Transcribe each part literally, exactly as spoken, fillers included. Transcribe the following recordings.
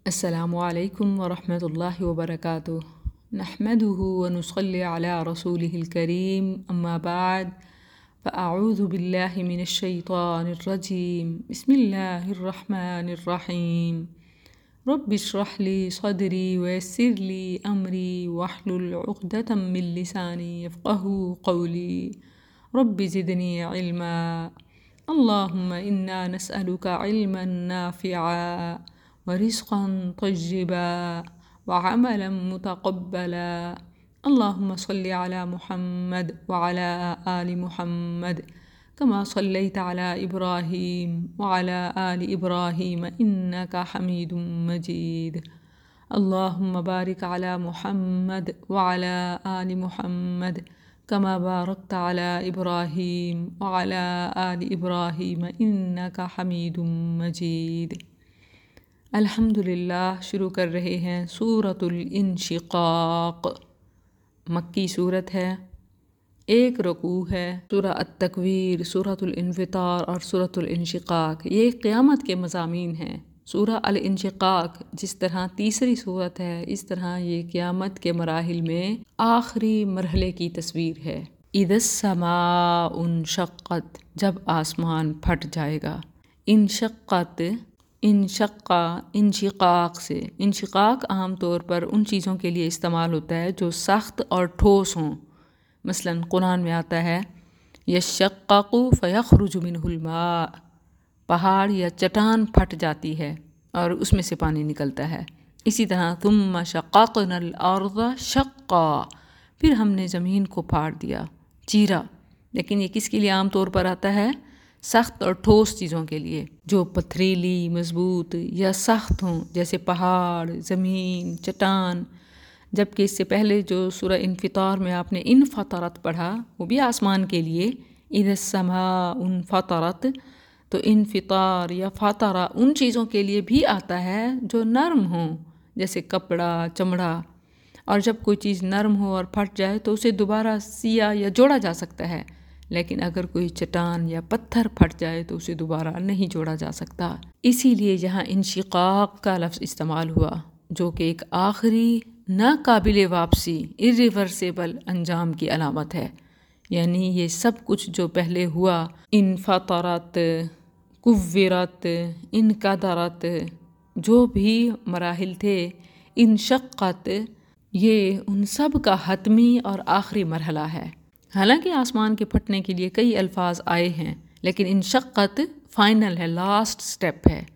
السلام علیکم ورحمۃ اللہ وبرکاتہ نحمده ونصلي على رسوله الكريم اما بعد فاعوذ باللہ من الشیطان الرجیم بسم اللہ الرحمن الرحیم رب اشرح لي صدری ويسر لي امری واحلل عقدۃ من لسانی یفقهوا قولی رب زدنی علما اللہم انا نسألک علما نافعا ورزقا طیبا وعملا متقبلا اللهم صل على محمد وعلى آل محمد كما صليت على إبراهيم وعلى آل إبراهيم إنك حميد مجيد اللهم بارك على محمد وعلى آل محمد كما باركت على إبراهيم وعلى آل إبراهيم إنك حميد مجيد الحمدللہ شروع کر رہے ہیں سورۃ الانشقاق، مکی صورت ہے، ایک رکوع ہے۔ سورہ التکویر، سورۃ الانفطار اور سورۃ الانشقاق یہ قیامت کے مضامین ہیں۔ سورہ الانشقاق جس طرح تیسری صورت ہے، اس طرح یہ قیامت کے مراحل میں آخری مرحلے کی تصویر ہے۔ اذا السماء انشقت، جب آسمان پھٹ جائے گا۔ انشقت انشقا انشقاق سے، انشقاق عام طور پر ان چیزوں کے لیے استعمال ہوتا ہے جو سخت اور ٹھوس ہوں۔ مثلا قرآن میں آتا ہے یشقق فیخرج منہ الماء، پہاڑ یا چٹان پھٹ جاتی ہے اور اس میں سے پانی نکلتا ہے۔ اسی طرح ثم شققنا الارض شقا، پھر ہم نے زمین کو پھاڑ دیا، چیرا۔ لیکن یہ کس کے لیے عام طور پر آتا ہے؟ سخت اور ٹھوس چیزوں کے لیے جو پتھریلی، مضبوط یا سخت ہوں، جیسے پہاڑ، زمین، چٹان۔ جبکہ اس سے پہلے جو سورہ انفطار میں آپ نے انفطرت پڑھا وہ بھی آسمان کے لیے، اذا السماء انفطرت، تو انفطار یا فطرہ ان چیزوں کے لیے بھی آتا ہے جو نرم ہوں، جیسے کپڑا، چمڑا۔ اور جب کوئی چیز نرم ہو اور پھٹ جائے تو اسے دوبارہ سیا یا جوڑا جا سکتا ہے، لیکن اگر کوئی چٹان یا پتھر پھٹ جائے تو اسے دوبارہ نہیں جوڑا جا سکتا۔ اسی لیے یہاں انشقاق کا لفظ استعمال ہوا، جو کہ ایک آخری ناقابل واپسی irreversible انجام کی علامت ہے۔ یعنی یہ سب کچھ جو پہلے ہوا، انفطرت، کورت، انقدرت، جو بھی مراحل تھے، انشقت، یہ ان سب کا حتمی اور آخری مرحلہ ہے۔ حالانکہ آسمان کے پھٹنے کے لیے کئی الفاظ آئے ہیں، لیکن انشقت فائنل ہے، لاسٹ سٹیپ ہے۔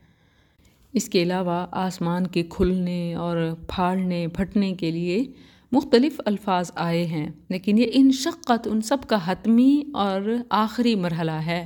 اس کے علاوہ آسمان کے کھلنے اور پھاڑنے، پھٹنے کے لیے مختلف الفاظ آئے ہیں، لیکن یہ انشقت ان سب کا حتمی اور آخری مرحلہ ہے۔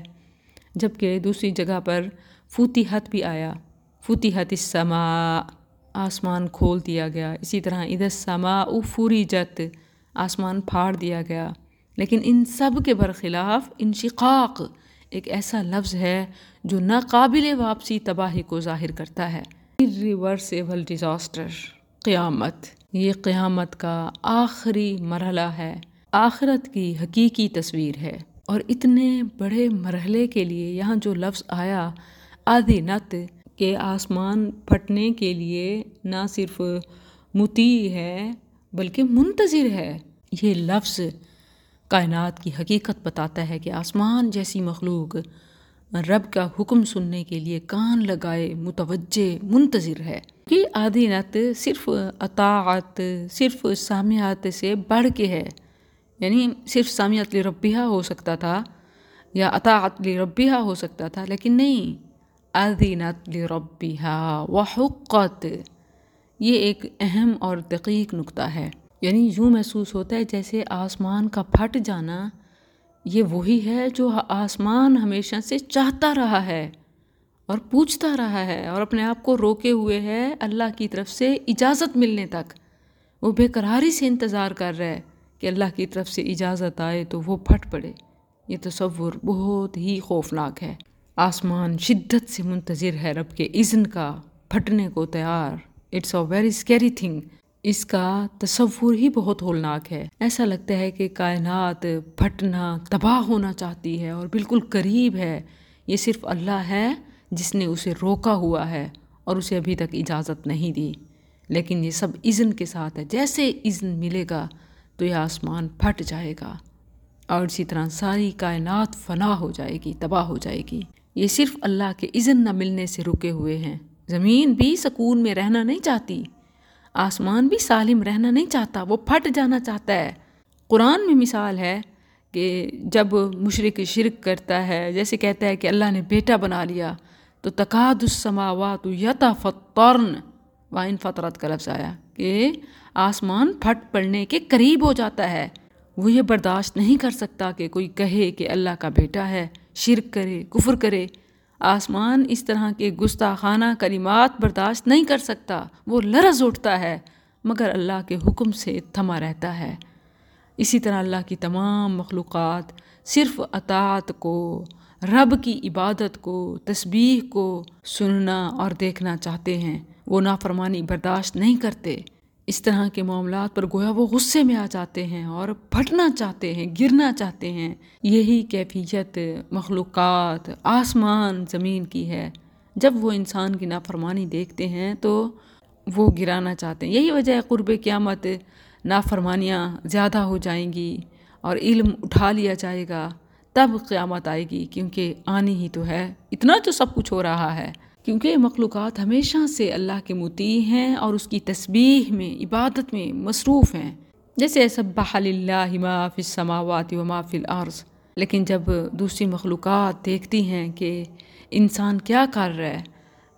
جبکہ دوسری جگہ پر فتحت بھی آیا، فتحت السماء، آسمان کھول دیا گیا۔ اسی طرح اذا السماء فرجت، آسمان پھاڑ دیا گیا۔ لیکن ان سب کے برخلاف انشقاق ایک ایسا لفظ ہے جو ناقابل واپسی تباہی کو ظاہر کرتا ہے۔ irreversible disaster، قیامت، یہ قیامت کا آخری مرحلہ ہے، آخرت کی حقیقی تصویر ہے۔ اور اتنے بڑے مرحلے کے لیے یہاں جو لفظ آیا آذنت، کہ آسمان پھٹنے کے لیے نہ صرف مطیع ہے بلکہ منتظر ہے، یہ لفظ کائنات کی حقیقت بتاتا ہے کہ آسمان جیسی مخلوق رب کا حکم سننے کے لیے کان لگائے، متوجہ، منتظر ہے۔ کہ آذنت صرف اطاعت، صرف سامعات سے بڑھ کے ہے، یعنی صرف سامعت لربہا ہو سکتا تھا یا اطاعت لربہا ہو سکتا تھا، لیکن نہیں، آذنت لربہا وحقت، یہ ایک اہم اور دقیق نکتہ ہے۔ یعنی یوں محسوس ہوتا ہے جیسے آسمان کا پھٹ جانا یہ وہی ہے جو آسمان ہمیشہ سے چاہتا رہا ہے اور پوچھتا رہا ہے اور اپنے آپ کو روکے ہوئے ہے اللہ کی طرف سے اجازت ملنے تک۔ وہ بے قراری سے انتظار کر رہا ہے کہ اللہ کی طرف سے اجازت آئے تو وہ پھٹ پڑے۔ یہ تصور بہت ہی خوفناک ہے۔ آسمان شدت سے منتظر ہے رب کے اذن کا، پھٹنے کو تیار۔ It's a very scary thing. اس کا تصور ہی بہت ہولناک ہے۔ ایسا لگتا ہے کہ کائنات پھٹنا، تباہ ہونا چاہتی ہے اور بالکل قریب ہے۔ یہ صرف اللہ ہے جس نے اسے روکا ہوا ہے اور اسے ابھی تک اجازت نہیں دی، لیکن یہ سب اذن کے ساتھ ہے۔ جیسے اذن ملے گا تو یہ آسمان پھٹ جائے گا اور اسی طرح ساری کائنات فنا ہو جائے گی، تباہ ہو جائے گی۔ یہ صرف اللہ کے اذن نہ ملنے سے رکے ہوئے ہیں۔ زمین بھی سکون میں رہنا نہیں چاہتی، آسمان بھی سالم رہنا نہیں چاہتا، وہ پھٹ جانا چاہتا ہے۔ قرآن میں مثال ہے کہ جب مشرک شرک کرتا ہے، جیسے کہتا ہے کہ اللہ نے بیٹا بنا لیا، تو تکاد السماوات یتفطرن وان فطرت کا لفظ آیا کہ آسمان پھٹ پڑنے کے قریب ہو جاتا ہے۔ وہ یہ برداشت نہیں کر سکتا کہ کوئی کہے کہ اللہ کا بیٹا ہے، شرک کرے، کفر کرے۔ آسمان اس طرح کے گستاخانہ کلمات برداشت نہیں کر سکتا، وہ لرز اٹھتا ہے، مگر اللہ کے حکم سے تھما رہتا ہے۔ اسی طرح اللہ کی تمام مخلوقات صرف اطاعت کو، رب کی عبادت کو، تسبیح کو سننا اور دیکھنا چاہتے ہیں، وہ نافرمانی برداشت نہیں کرتے۔ اس طرح کے معاملات پر گویا وہ غصے میں آ جاتے ہیں اور پھٹنا چاہتے ہیں، گرنا چاہتے ہیں۔ یہی کیفیت مخلوقات آسمان زمین کی ہے۔ جب وہ انسان کی نافرمانی دیکھتے ہیں تو وہ گرانا چاہتے ہیں۔ یہی وجہ ہے قرب قیامت نافرمانیاں زیادہ ہو جائیں گی اور علم اٹھا لیا جائے گا، تب قیامت آئے گی، کیونکہ آنی ہی تو ہے۔ اتنا تو سب کچھ ہو رہا ہے کیونکہ مخلوقات ہمیشہ سے اللہ کے مطیع ہیں اور اس کی تسبیح میں، عبادت میں مصروف ہیں، جیسے سبح للہ ما فی السماوات و ما فی الارض۔ لیکن جب دوسری مخلوقات دیکھتی ہیں کہ انسان کیا کر رہا ہے،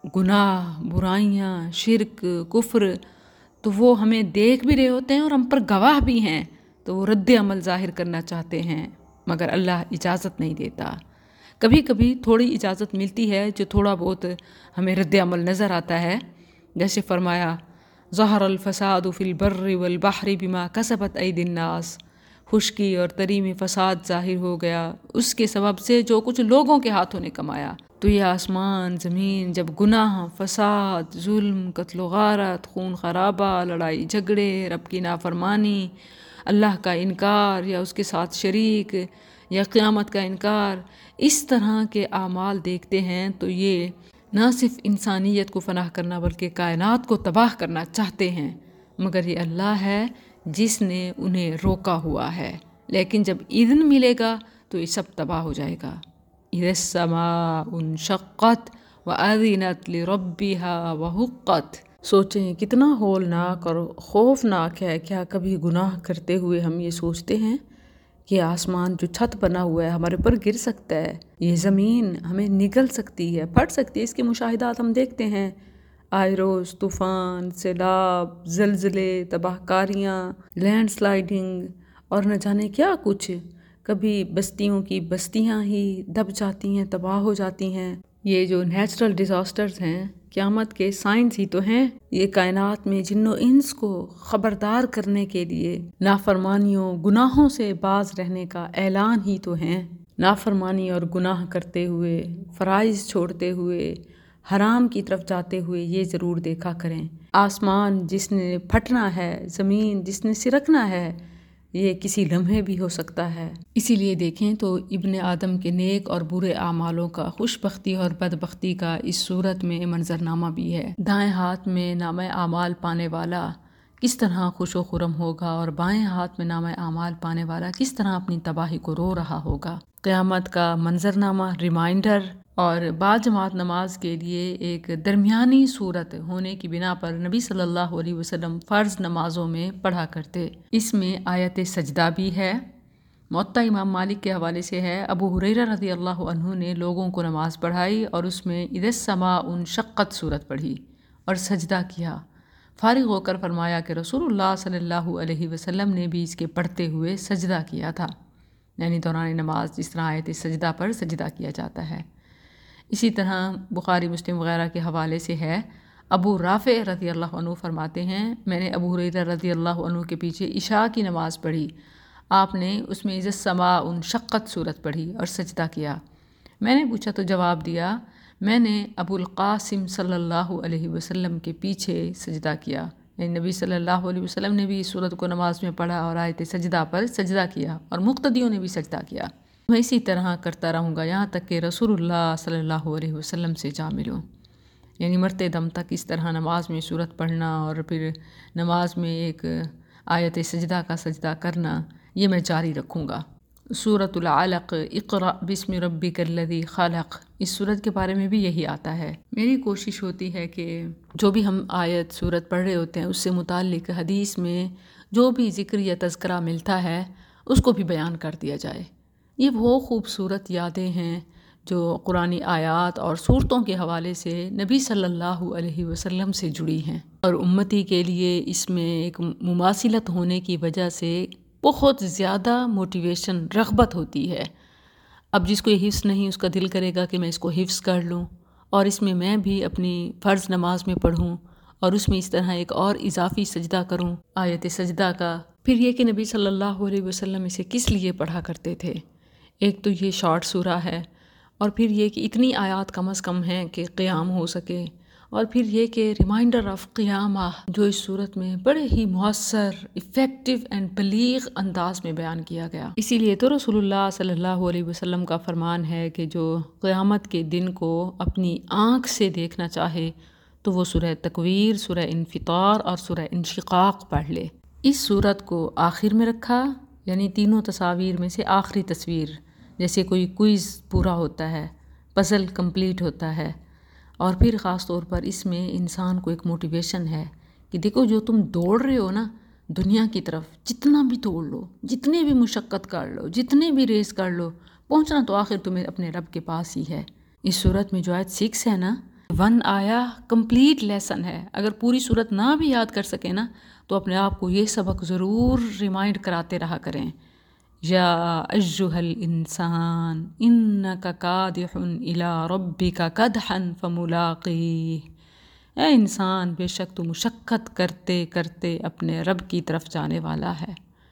گناہ، برائیاں، شرک، کفر، تو وہ ہمیں دیکھ بھی رہے ہوتے ہیں اور ہم پر گواہ بھی ہیں، تو وہ رد عمل ظاہر کرنا چاہتے ہیں، مگر اللہ اجازت نہیں دیتا۔ کبھی کبھی تھوڑی اجازت ملتی ہے، جو تھوڑا بہت ہمیں رد عمل نظر آتا ہے، جیسے فرمایا ظہر الفساد فی البر والبحر بما کسبت ایدی الناس، خشکی اور تری میں فساد ظاہر ہو گیا اس کے سبب سے جو کچھ لوگوں کے ہاتھوں نے کمایا۔ تو یہ آسمان زمین جب گناہ، فساد، ظلم، قتل و غارت، خون خرابہ، لڑائی جھگڑے، رب کی نافرمانی، اللہ کا انکار یا اس کے ساتھ شریک یا قیامت کا انکار، اس طرح کے اعمال دیکھتے ہیں تو یہ نہ صرف انسانیت کو فنا کرنا بلکہ کائنات کو تباہ کرنا چاہتے ہیں، مگر یہ اللہ ہے جس نے انہیں روکا ہوا ہے۔ لیکن جب اذن ملے گا تو یہ سب تباہ ہو جائے گا۔ اذا السماء انشقت وأذنت لربها وحقت۔ سوچیں کتنا ہولناک اور خوفناک ہے، کیا کبھی گناہ کرتے ہوئے ہم یہ سوچتے ہیں کہ آسمان جو چھت بنا ہوا ہے ہمارے پر گر سکتا ہے، یہ زمین ہمیں نگل سکتی ہے، پھٹ سکتی ہے؟ اس کے مشاہدات ہم دیکھتے ہیں، آئے روز طوفان، سیلاب، زلزلے، تباہ کاریاں، لینڈ سلائیڈنگ اور نہ جانے کیا کچھ۔ کبھی بستیوں کی بستیاں ہی دب جاتی ہیں، تباہ ہو جاتی ہیں۔ یہ جو نیچرل ڈیزاسٹرز ہیں قیامت کے سائنس ہی تو ہیں۔ یہ کائنات میں جن و انس کو خبردار کرنے کے لیے نافرمانیوں، گناہوں سے باز رہنے کا اعلان ہی تو ہیں۔ نافرمانی اور گناہ کرتے ہوئے، فرائض چھوڑتے ہوئے، حرام کی طرف جاتے ہوئے یہ ضرور دیکھا کریں، آسمان جس نے پھٹنا ہے، زمین جس نے سرکنا ہے، یہ کسی لمحے بھی ہو سکتا ہے۔ اسی لیے دیکھیں تو ابن آدم کے نیک اور برے اعمالوں کا، خوش بختی اور بدبختی کا اس صورت میں منظرنامہ بھی ہے۔ دائیں ہاتھ میں نامہ اعمال پانے والا کس طرح خوش و خرم ہوگا اور بائیں ہاتھ میں نامہ اعمال پانے والا کس طرح اپنی تباہی کو رو رہا ہوگا۔ قیامت کا منظرنامہ ریمائنڈر اور باجماعت نماز کے لیے ایک درمیانی صورت ہونے کی بنا پر نبی صلی اللہ علیہ وسلم فرض نمازوں میں پڑھا کرتے۔ اس میں آیت سجدہ بھی ہے۔ موطا امام مالک کے حوالے سے ہے، ابو ہریرہ رضی اللہ عنہ نے لوگوں کو نماز پڑھائی اور اس میں اذا السماء انشقت صورت پڑھی اور سجدہ کیا۔ فارغ ہو کر فرمایا کہ رسول اللہ صلی اللہ علیہ وسلم نے بھی اس کے پڑھتے ہوئے سجدہ کیا تھا، یعنی دوران نماز جس طرح آیت سجدہ پر سجدہ کیا جاتا ہے۔ اسی طرح بخاری مسلم وغیرہ کے حوالے سے ہے، ابو رافع رضی اللہ عنہ فرماتے ہیں میں نے ابو ہریرہ رضی اللہ عنہ کے پیچھے عشاء کی نماز پڑھی، آپ نے اس میں اذا السماء انشقت صورت پڑھی اور سجدہ کیا۔ میں نے پوچھا تو جواب دیا میں نے ابو القاسم صلی اللہ علیہ وسلم کے پیچھے سجدہ کیا، یعنی نبی صلی اللہ علیہ وسلم نے بھی اس صورت کو نماز میں پڑھا اور آیت سجدہ پر سجدہ کیا اور مقتدیوں نے بھی سجدہ کیا۔ میں اسی طرح کرتا رہوں گا یہاں تک کہ رسول اللہ صلی اللہ علیہ وسلم سے جا ملوں۔ یعنی مرتے دم تک اس طرح نماز میں صورت پڑھنا اور پھر نماز میں ایک آیت سجدہ کا سجدہ کرنا، یہ میں جاری رکھوں گا۔ سورۃ العلق، اقرأ بسم ربک الذی خلق، اس سورت کے بارے میں بھی یہی آتا ہے۔ میری کوشش ہوتی ہے کہ جو بھی ہم آیت سورت پڑھ رہے ہوتے ہیں اس سے متعلق حدیث میں جو بھی ذکر یا تذکرہ ملتا ہے اس کو بھی بیان کر دیا جائے۔ یہ وہ خوبصورت یادیں ہیں جو قرآنی آیات اور صورتوں کے حوالے سے نبی صلی اللہ علیہ وسلم سے جڑی ہیں، اور امتی کے لیے اس میں ایک مماثلت ہونے کی وجہ سے بہت زیادہ موٹیویشن، رغبت ہوتی ہے۔ اب جس کو یہ حفظ نہیں اس کا دل کرے گا کہ میں اس کو حفظ کر لوں اور اس میں میں بھی اپنی فرض نماز میں پڑھوں اور اس میں اس طرح ایک اور اضافی سجدہ کروں آیت سجدہ کا۔ پھر یہ کہ نبی صلی اللہ علیہ وسلم اسے کس لیے پڑھا کرتے تھے؟ ایک تو یہ شارٹ سورہ ہے، اور پھر یہ کہ اتنی آیات کم از کم ہیں کہ قیام ہو سکے، اور پھر یہ کہ ریمائنڈر آف قیامہ جو اس صورت میں بڑے ہی مؤثر، افیکٹو اینڈ بلیغ انداز میں بیان کیا گیا۔ اسی لیے تو رسول اللہ صلی اللہ علیہ وسلم کا فرمان ہے کہ جو قیامت کے دن کو اپنی آنکھ سے دیکھنا چاہے تو وہ سورہ تکویر، سورہ انفطار اور سورہ انشقاق پڑھ لے۔ اس صورت کو آخر میں رکھا، یعنی تینوں تصاویر میں سے آخری تصویر، جیسے کوئی کوئز پورا ہوتا ہے، پزل کمپلیٹ ہوتا ہے، اور پھر خاص طور پر اس میں انسان کو ایک موٹیویشن ہے کہ دیکھو جو تم دوڑ رہے ہو نا دنیا کی طرف، جتنا بھی دوڑ لو، جتنے بھی مشقت کر لو، جتنے بھی ریس کر لو، پہنچنا تو آخر تمہیں اپنے رب کے پاس ہی ہے۔ اس صورت میں جو آیت سکس ہے نا، ون آیا کمپلیٹ لیسن ہے۔ اگر پوری صورت نہ بھی یاد کر سکے نا تو اپنے آپ کو یہ سبق ضرور ریمائنڈ کراتے رہا کریں، یا ایھا الانسان انک کادح الی ربک کدحا فملاقیہ، اے انسان بے شک تو مشقت کرتے کرتے اپنے رب کی طرف جانے والا ہے۔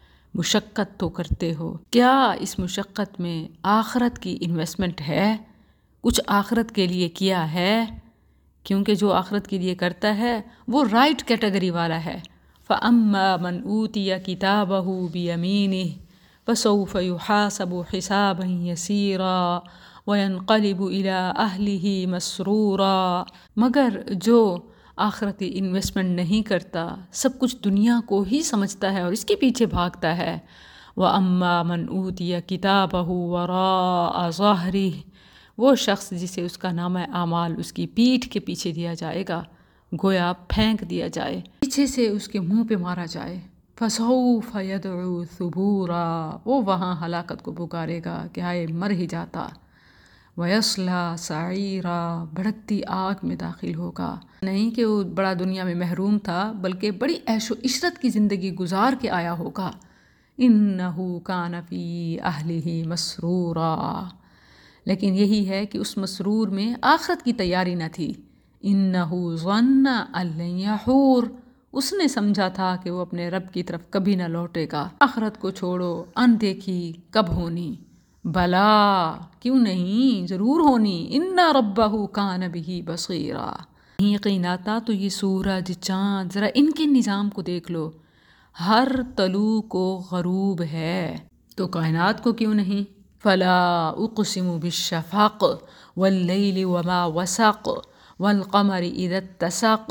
مشقت تو کرتے ہو، کیا اس مشقت میں آخرت کی انویسٹمنٹ ہے؟ کچھ آخرت کے لیے کیا ہے؟ کیونکہ جو آخرت کے لیے کرتا ہے وہ رائٹ کیٹیگری والا ہے۔ فَأَمَّا مَنْ أُوتِيَ كِتَابَهُ بِيَمِينِهِ فَسَوْفَ يُحَاسَبُ حِسَابًا يَسِيرًا وَيَنْقَلِبُ إِلَىٰ أَهْلِهِ مَسْرُورًا، مگر جو آخرتی انویسٹمنٹ نہیں کرتا، سب کچھ دنیا کو ہی سمجھتا ہے اور اس کے پیچھے بھاگتا ہے۔ وَأَمَّا مَنْ أُوتِيَ كِتَابَهُ وَرَاءَ ظَهْرِهِ، وہ شخص جسے اس کا نامہ اعمال اس کی پیٹھ کے پیچھے دیا جائے گا، گویا پھینک دیا جائے، پیچھے سے اس کے منہ پہ مارا جائے۔ فَسَوْفَ يَدْعُو ثُبُورًا، وہ وہاں ہلاکت کو پکارے گا کہ ہائے مر ہی جاتا۔ وَيَصْلَىٰ سَعِيرًا، بھڑکتی آگ میں داخل ہوگا۔ نہیں کہ وہ بڑا دنیا میں محروم تھا، بلکہ بڑی عیش و عشرت کی زندگی گزار کے آیا ہوگا۔ إِنَّهُ كَانَ فِي أَهْلِهِ مَسْرُورًا، لیکن یہی ہے کہ اس مسرور میں آخرت کی تیاری نہ تھی۔ إِنَّهُ ظَنَّ أَن لَّن يَحُورَ، اس نے سمجھا تھا کہ وہ اپنے رب کی طرف کبھی نہ لوٹے گا۔ آخرت کو چھوڑو، اندیکھی کب ہونی؟ بلا، کیوں نہیں، ضرور ہونی۔ إِنَّ رَبَّهُ كَانَ بِهِ بَصِيرًا، یقین آتا تو یہ سورج، چاند، ذرا ان کے نظام کو دیکھ لو، ہر طلوع کو غروب ہے، تو کائنات کو کیوں نہیں؟ فلا اقسم بالشفق واللیل وما وسق والقمر اذا اتسق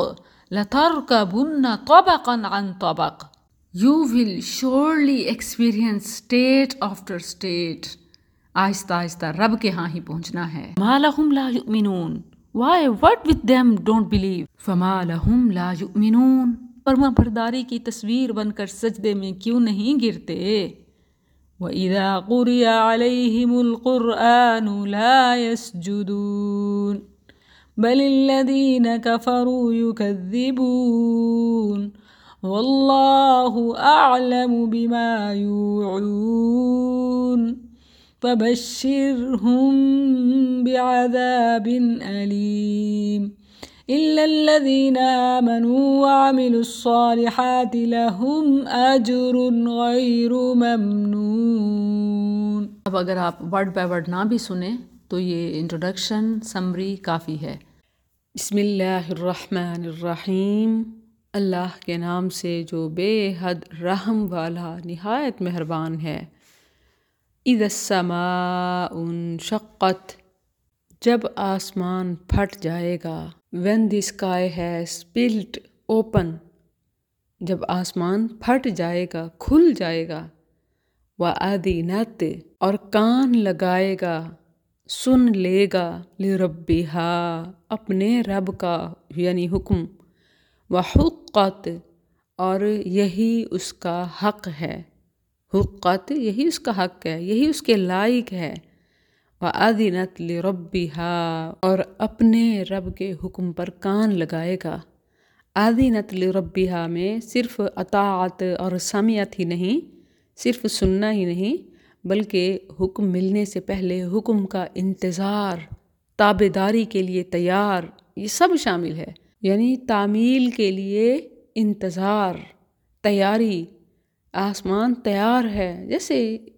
لترکبن طبقا عن طبق، You will surely experience state after state، آہستہ آہستہ رب کے ہاں ہی پہنچنا ہے۔ ما لہم لا یؤمنون، Why what with them don't believe؟ فما لہم لا یؤمنون، فرما برداری کی تصویر بن کر سجدے میں کیوں نہیں گرتے؟ وَإِذَا قُرِئَ عَلَيْهِمُ الْقُرْآنُ لَا يَسْجُدُونَ بَلِ الَّذِينَ كَفَرُوا يُكَذِّبُونَ وَاللَّهُ أَعْلَمُ بِمَا يُوعُونَ فَبَشِّرْهُم بِعَذَابٍ أَلِيمٍ إِلَّا الَّذِينَ آمَنُوا وَعَمِلُوا الصَّالِحَاتِ لَهُمْ أَجْرٌ غَيْرُ مَمْنُونٍ۔ اب اگر آپ ورڈ بائی ورڈ نہ بھی سنیں تو یہ انٹروڈکشن سمری کافی ہے۔ بسم اللہ الرحمن الرحیم، اللہ کے نام سے جو بے حد رحم والا نہایت مہربان ہے۔ اذا السماء انشقت، جب آسمان پھٹ جائے گا۔ when the sky has split open، جب آسمان پھٹ جائے گا، کھل جائے گا، وَأَذِنَتْ اور کان لگائے گا، سن لے گا، لِرَبِّهَا اپنے رب کا یعنی حکم، وَحُقَّتْ اور یہی اس کا حق ہے، حقت یہی اس کا حق ہے، یہی اس کے لائق ہے، وَأَذِنَتْ لِرَبِّهَا اور اپنے رب کے حکم پر کان لگائے گا۔ آذِنَتْ لِرَبِّهَا میں صرف اطاعت اور سمعت ہی نہیں، صرف سننا ہی نہیں، بلکہ حکم ملنے سے پہلے حکم کا انتظار، تابعداری کے لیے تیار، یہ سب شامل ہے، یعنی تعمیل کے لیے انتظار، تیاری، آسمان تیار ہے، جیسے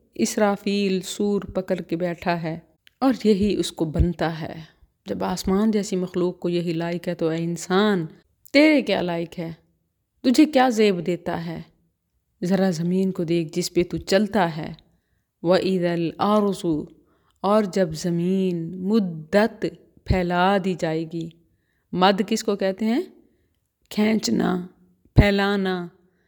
اسرافیل سور پکڑ کے بیٹھا ہے اور یہی اس کو بنتا ہے۔ جب آسمان جیسی مخلوق کو یہی لائق ہے تو اے انسان تیرے کیا لائق ہے، تجھے کیا زیب دیتا ہے؟ ذرا زمین کو دیکھ جس پہ تو چلتا ہے۔ وَإِذَا الْأَرْضُ اور جب زمین مدت پھیلا دی جائے گی، مد کس کو کہتے ہیں؟ کھینچنا، پھیلانا،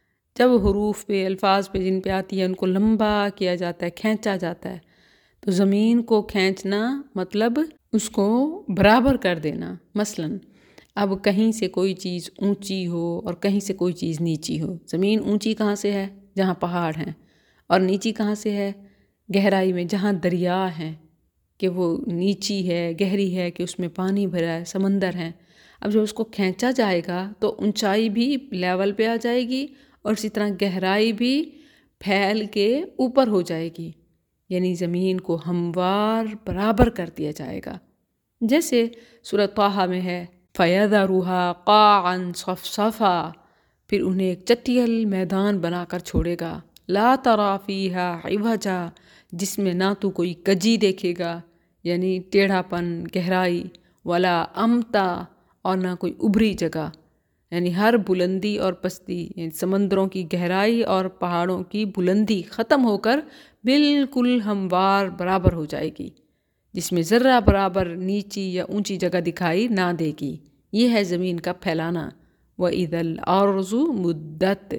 جب حروف پہ الفاظ پہ جن پہ آتی ہے ان کو لمبا کیا جاتا ہے، کھینچا جاتا ہے، تو زمین کو کھینچنا مطلب اس کو برابر کر دینا۔ مثلاً اب کہیں سے کوئی چیز اونچی ہو اور کہیں سے کوئی چیز نیچی ہو، زمین اونچی کہاں سے ہے؟ جہاں پہاڑ ہیں، اور نیچی کہاں سے ہے؟ گہرائی میں، جہاں دریا ہیں کہ وہ نیچی ہے، گہری ہے کہ اس میں پانی بھرا ہے، سمندر ہے۔ اب جب اس کو کھینچا جائے گا تو اونچائی بھی لیول پہ آ جائے گی اور اسی طرح گہرائی بھی پھیل کے اوپر ہو جائے گی، یعنی زمین کو ہموار برابر کر دیا جائے گا۔ جیسے سورۃ طٰہٰ میں ہے فَيَذَرُهَا قَاعًا صَفْصَفًا، پھر انہیں ایک چٹیل میدان بنا کر چھوڑے گا، لَا تَرَىٰ فِيهَا عِوَجًا، جس میں نہ تو کوئی کجی دیکھے گا یعنی ٹیڑھا پن، گہرائی، ولا امتا اور نہ کوئی ابری جگہ، یعنی ہر بلندی اور پستی، یعنی سمندروں کی گہرائی اور پہاڑوں کی بلندی ختم ہو کر بالکل ہموار برابر ہو جائے گی، جس میں ذرہ برابر نیچی یا اونچی جگہ دکھائی نہ دے گی۔ یہ ہے زمین کا پھیلانا۔ وَإِذَا الْأَرْضُ مُدَّتْ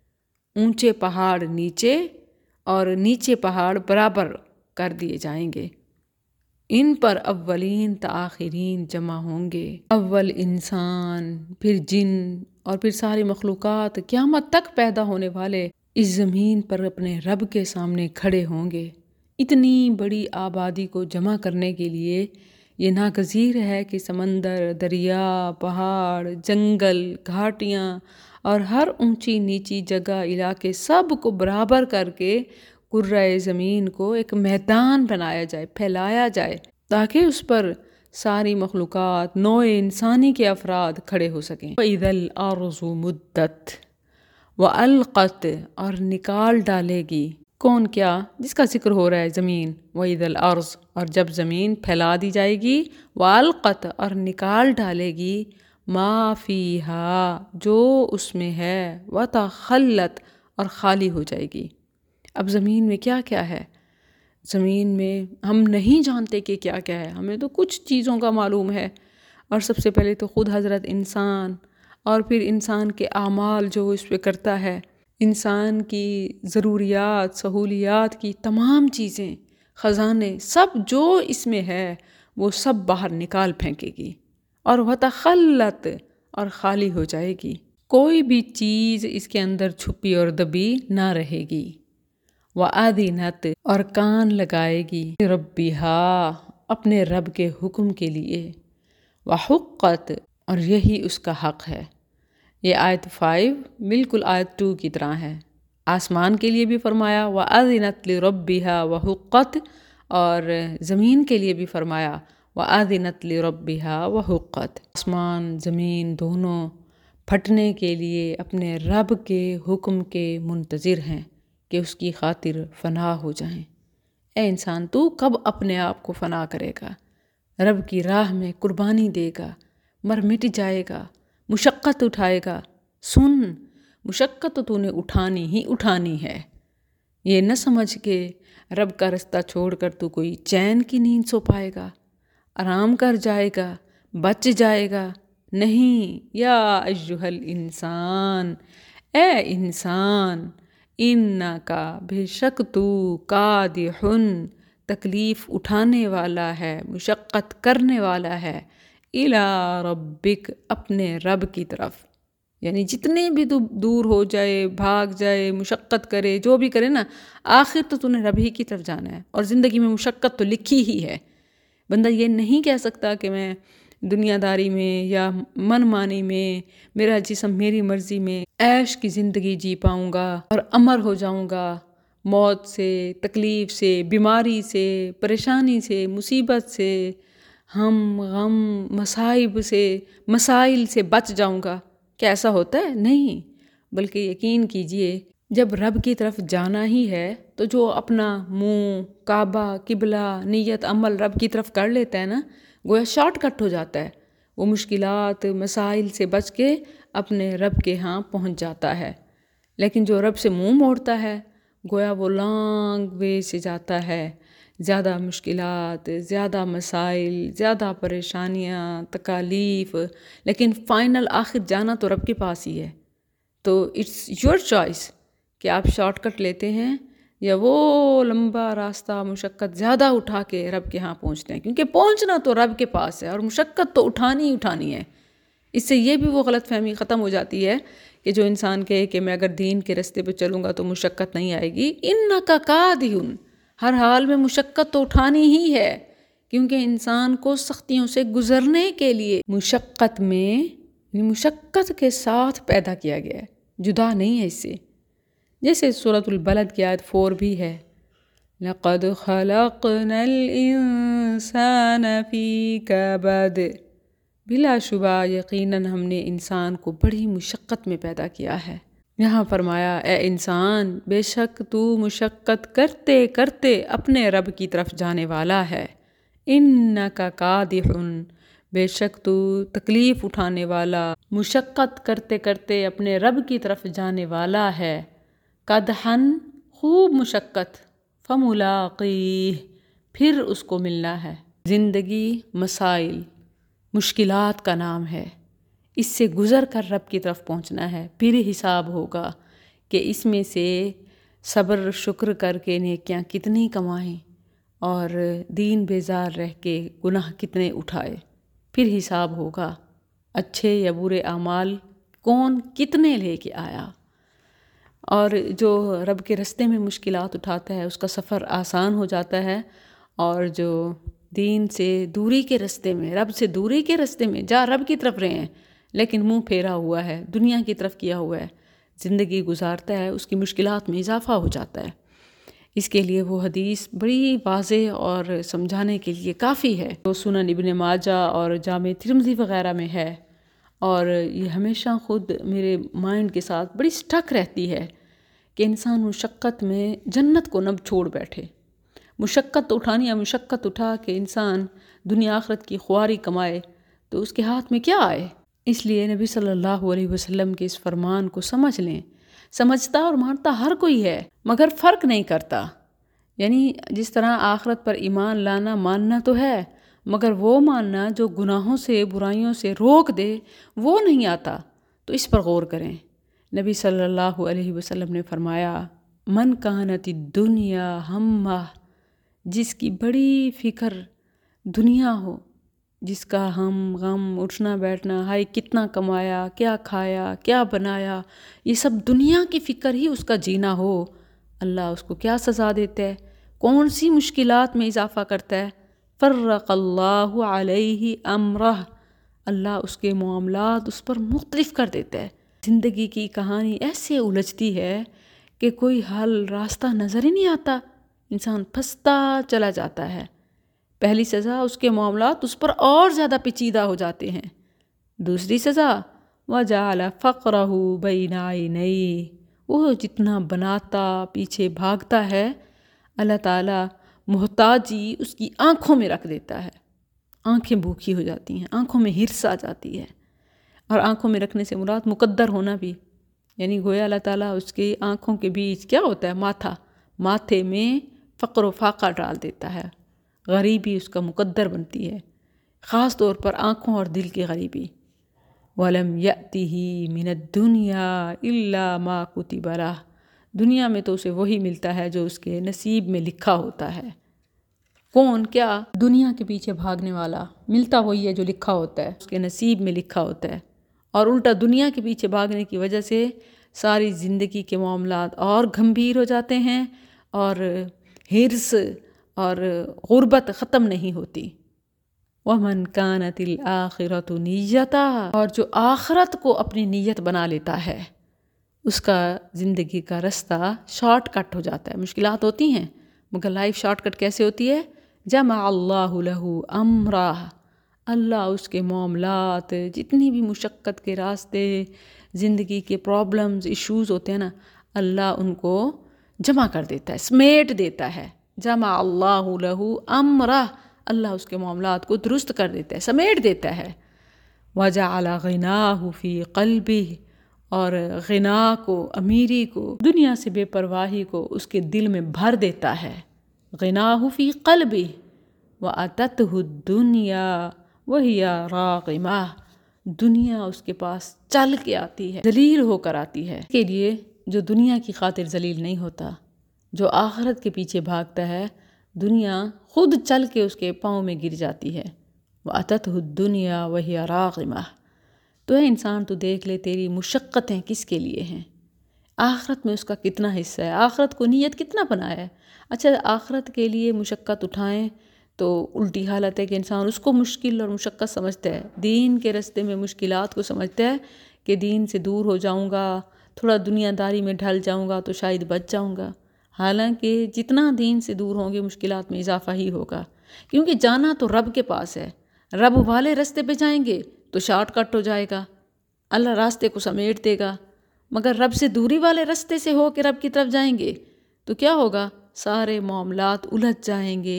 اونچے پہاڑ نیچے اور نیچے پہاڑ برابر کر دیے جائیں گے، ان پر اولین تا آخرین جمع ہوں گے، اول انسان، پھر جن اور پھر ساری مخلوقات قیامت تک پیدا ہونے والے اس زمین پر اپنے رب کے سامنے کھڑے ہوں گے۔ اتنی بڑی آبادی کو جمع کرنے کے لیے یہ ناگزیر ہے کہ سمندر، دریا، پہاڑ، جنگل، گھاٹیاں اور ہر اونچی نیچی جگہ، علاقے سب کو برابر کر کے کرۂ زمین کو ایک میدان بنایا جائے، پھیلایا جائے، تاکہ اس پر ساری مخلوقات، نوع انسانی کے افراد کھڑے ہو سکیں۔ وَإِذَا الْأَرْضُ مُدَّتْ وَأَلْقَتْ اور نکال ڈالے گی، کون کیا؟ جس کا ذکر ہو رہا ہے زمین۔ وَإِذَا الْأَرْضُ اور جب زمین پھیلا دی جائے گی، وَأَلْقَتْ اور نکال ڈالے گی، مَا فِيهَا جو اس میں ہے، وَتَخَلَّتْ اور خالی ہو جائے گی۔ اب زمین میں کیا کیا ہے؟ زمین میں ہم نہیں جانتے کہ کیا کیا ہے، ہمیں تو کچھ چیزوں کا معلوم ہے، اور سب سے پہلے تو خود حضرت انسان، اور پھر انسان کے اعمال جو اس پہ کرتا ہے، انسان کی ضروریات، سہولیات کی تمام چیزیں، خزانے، سب جو اس میں ہے وہ سب باہر نکال پھینکے گی، اور وَتَخَلَّتْ اور خالی ہو جائے گی، کوئی بھی چیز اس کے اندر چھپی اور دبی نہ رہے گی۔ وَأَذِنَتْ اور کان لگائے گی، رَبِّهَا اپنے رب کے حکم کے لیے، وَحُقَّتْ اور یہی اس کا حق ہے۔ یہ آیت فائیو بالکل آیت ٹو کی طرح ہے، آسمان کے لیے بھی فرمایا وَأَذِنَتْ لِرَبِّهَا وَحُقَّتْ، اور زمین کے لیے بھی فرمایا وَأَذِنَتْ لِرَبِّهَا وَحُقَّتْ۔ آسمان زمین دونوں پھٹنے کے لیے اپنے رب کے حکم کے منتظر ہیں کہ اس کی خاطر فنا ہو جائیں۔ اے انسان تو کب اپنے آپ کو فنا کرے گا؟ رب کی راہ میں قربانی دے گا، مر مٹ جائے گا، مشقت اٹھائے گا۔ سن، مشقت تو تو نے اٹھانی ہی اٹھانی ہے، یہ نہ سمجھ کہ رب کا رستہ چھوڑ کر تو کوئی چین کی نیند سو پائے گا، آرام کر جائے گا، بچ جائے گا۔ نہیں، یا ایھا الانسان، اے انسان، انکا بے شک تو کادح، تکلیف اٹھانے والا ہے، مشقت کرنے والا ہے، الی ربک، اپنے رب کی طرف. یعنی جتنے بھی تو دور ہو جائے، بھاگ جائے، مشقت کرے، جو بھی کرے نا، آخر تو تو نے رب ہی کی طرف جانا ہے. اور زندگی میں مشقت تو لکھی ہی ہے. بندہ یہ نہیں کہہ سکتا کہ میں دنیا داری میں یا من مانی میں، میرا جسم میری مرضی میں عیش کی زندگی جی پاؤں گا اور امر ہو جاؤں گا موت سے، تکلیف سے، بیماری سے، پریشانی سے، مصیبت سے، ہم غم مصائب سے، مسائل سے بچ جاؤں گا. کیا ایسا ہوتا ہے؟ نہیں. بلکہ یقین کیجئے جب رب کی طرف جانا ہی ہے تو جو اپنا منہ، کعبہ، قبلہ، نیت، عمل رب کی طرف کر لیتا ہے نا، گویا شارٹ کٹ ہو جاتا ہے. وہ مشکلات، مسائل سے بچ کے اپنے رب کے ہاں پہنچ جاتا ہے. لیکن جو رب سے منہ موڑتا ہے گویا وہ لانگ وے سے جاتا ہے، زیادہ مشکلات، زیادہ مسائل، زیادہ پریشانیاں، تکالیف، لیکن فائنل آخر جانا تو رب کے پاس ہی ہے. تو اٹس یور چوائس کہ آپ شارٹ کٹ لیتے ہیں یا وہ لمبا راستہ مشقت زیادہ اٹھا کے رب کے ہاں پہنچتے ہیں. کیونکہ پہنچنا تو رب کے پاس ہے اور مشقت تو اٹھانی ہی اٹھانی ہے. اس سے یہ بھی وہ غلط فہمی ختم ہو جاتی ہے کہ جو انسان کہے کہ میں اگر دین کے راستے پہ چلوں گا تو مشقت نہیں آئے گی. انکا کادح، ہر حال میں مشقت تو اٹھانی ہی ہے، کیونکہ انسان کو سختیوں سے گزرنے کے لیے مشقت میں، مشقت کے ساتھ پیدا کیا گیا ہے، جدا نہیں ہے اس سے. جیسے سورۃ البلد کی آیت فور بھی ہے، لَقَدْ خَلَقْنَا الْإِنسَانَ فِي كَبَدٍ، بلا شبہ یقیناً ہم نے انسان کو بڑی مشقت میں پیدا کیا ہے. یہاں فرمایا اے انسان، بے شک تو مشقت کرتے کرتے اپنے رب کی طرف جانے والا ہے. انکا کادح، بے شک تو تکلیف اٹھانے والا، مشقت کرتے کرتے اپنے رب کی طرف جانے والا ہے. قدحن، خوب مشقت، فملاقیہ، پھر اس کو ملنا ہے. زندگی مسائل، مشکلات کا نام ہے، اس سے گزر کر رب کی طرف پہنچنا ہے. پھر حساب ہوگا کہ اس میں سے صبر شکر کر کے نیکیاں کتنی کمائیں اور دین بیزار رہ کے گناہ کتنے اٹھائے. پھر حساب ہوگا اچھے یا برے اعمال کون کتنے لے کے آیا. اور جو رب کے راستے میں مشکلات اٹھاتا ہے اس کا سفر آسان ہو جاتا ہے، اور جو دین سے دوری کے راستے میں، رب سے دوری کے راستے میں جا رب کی طرف رہے ہیں لیکن منہ پھیرا ہوا ہے، دنیا کی طرف کیا ہوا ہے، زندگی گزارتا ہے، اس کی مشکلات میں اضافہ ہو جاتا ہے. اس کے لیے وہ حدیث بڑی واضح اور سمجھانے کے لیے کافی ہے، جو سنن ابن ماجہ اور جامع ترمذی وغیرہ میں ہے. اور یہ ہمیشہ خود میرے مائنڈ کے ساتھ بڑی سٹک رہتی ہے کہ انسان مشقت میں جنت کو نہ چھوڑ بیٹھے. مشقت اٹھانی ہے، مشقت اٹھا کے انسان دنیا آخرت کی خواری کمائے تو اس کے ہاتھ میں کیا آئے. اس لیے نبی صلی اللہ علیہ وسلم کے اس فرمان کو سمجھ لیں. سمجھتا اور مانتا ہر کوئی ہے مگر فرق نہیں کرتا. یعنی جس طرح آخرت پر ایمان لانا ماننا تو ہے، مگر وہ ماننا جو گناہوں سے، برائیوں سے روک دے، وہ نہیں آتا. تو اس پر غور کریں. نبی صلی اللہ علیہ وسلم نے فرمایا من کانت الدنیا ہمہ، جس کی بڑی فکر دنیا ہو، جس کا ہم غم اٹھنا بیٹھنا، ہائے کتنا کمایا، کیا کھایا، کیا بنایا، یہ سب دنیا کی فکر ہی اس کا جینا ہو، اللہ اس کو کیا سزا دیتا ہے، کون سی مشکلات میں اضافہ کرتا ہے. فرق اللہ علیہ امرہ، اللہ اس کے معاملات اس پر مختلف کر دیتا ہے. زندگی کی کہانی ایسے الجھتی ہے کہ کوئی حل راستہ نظر ہی نہیں آتا، انسان پھنستا چلا جاتا ہے. پہلی سزا اس کے معاملات اس پر اور زیادہ پیچیدہ ہو جاتے ہیں. دوسری سزا وجعل فقرہ بین عینیہ، وہ جتنا بناتا پیچھے بھاگتا ہے اللہ تعالیٰ محتاجی اس کی آنکھوں میں رکھ دیتا ہے. آنکھیں بھوکی ہو جاتی ہیں، آنکھوں میں ہرس آ جاتی ہے. اور آنکھوں میں رکھنے سے مراد مقدر ہونا بھی، یعنی گویا اللہ تعالیٰ اس کی آنکھوں کے بیچ کیا ہوتا ہے، ماتھا، ماتھے میں فقر و فاقہ ڈال دیتا ہے. غریبی اس کا مقدر بنتی ہے، خاص طور پر آنکھوں اور دل کی غریبی. وَلَمْ يَأْتِهِ مِنَ الدُّنْيَا إِلَّا مَا كُتِبَ لَهُ، دنیا میں تو اسے وہی ملتا ہے جو اس کے نصیب میں لکھا ہوتا ہے۔ کون؟ کیا؟ دنیا کے پیچھے بھاگنے والا، ملتا وہی ہے جو لکھا ہوتا ہے، اس کے نصیب میں لکھا ہوتا ہے۔ اور الٹا دنیا کے پیچھے بھاگنے کی وجہ سے ساری زندگی کے معاملات اور گھمبیر ہو جاتے ہیں، اور حرص اور غربت ختم نہیں ہوتی۔ وَمَنْ كَانَتِ الْآخِرَةُ نِيَّتَهُ، اور جو آخرت کو اپنی نیت بنا لیتا ہے، اس کا زندگی کا رستہ شارٹ کٹ ہو جاتا ہے۔ مشکلات ہوتی ہیں مگر لائف شارٹ کٹ کیسے ہوتی ہے؟ جمع اللہ لہ امرہ، اللہ اس کے معاملات، جتنی بھی مشقت کے راستے، زندگی کے پرابلمز، ایشوز ہوتے ہیں نا، اللہ ان کو جمع کر دیتا ہے، سمیٹ دیتا ہے۔ جمع اللہ لہ امرہ، اللہ اس کے معاملات کو درست کر دیتا ہے، سمیٹ دیتا ہے۔ وجعل غناہ فی قلبہ، اور غنا کو، امیری کو، دنیا سے بے پرواہی کو اس کے دل میں بھر دیتا ہے۔ غناہ فی قلبہ واتتہ الدنیا وہی راغمہ، دنیا اس کے پاس چل کے آتی ہے، ذلیل ہو کر آتی ہے۔ اس کے لیے جو دنیا کی خاطر ذلیل نہیں ہوتا، جو آخرت کے پیچھے بھاگتا ہے، دنیا خود چل کے اس کے پاؤں میں گر جاتی ہے۔ واتتہ الدنیا وہی راغمہ، تو اے انسان تو دیکھ لے تیری مشقتیں کس کے لیے ہیں، آخرت میں اس کا کتنا حصہ ہے، آخرت کو نیت کتنا بنایا ہے۔ اچھا آخرت کے لیے مشقت اٹھائیں تو الٹی حالت ہے کہ انسان اس کو مشکل اور مشقت سمجھتا ہے، دین کے راستے میں مشکلات کو سمجھتا ہے کہ دین سے دور ہو جاؤں گا، تھوڑا دنیا داری میں ڈھل جاؤں گا تو شاید بچ جاؤں گا۔ حالانکہ جتنا دین سے دور ہوں گے مشکلات میں اضافہ ہی ہوگا، کیونکہ جانا تو رب کے پاس ہے، رب والے راستے پہ جائیں گے تو شارٹ کٹ ہو جائے گا، اللہ راستے کو سمیٹ دے گا۔ مگر رب سے دوری والے راستے سے ہو کے رب کی طرف جائیں گے تو کیا ہوگا؟ سارے معاملات الجھ جائیں گے،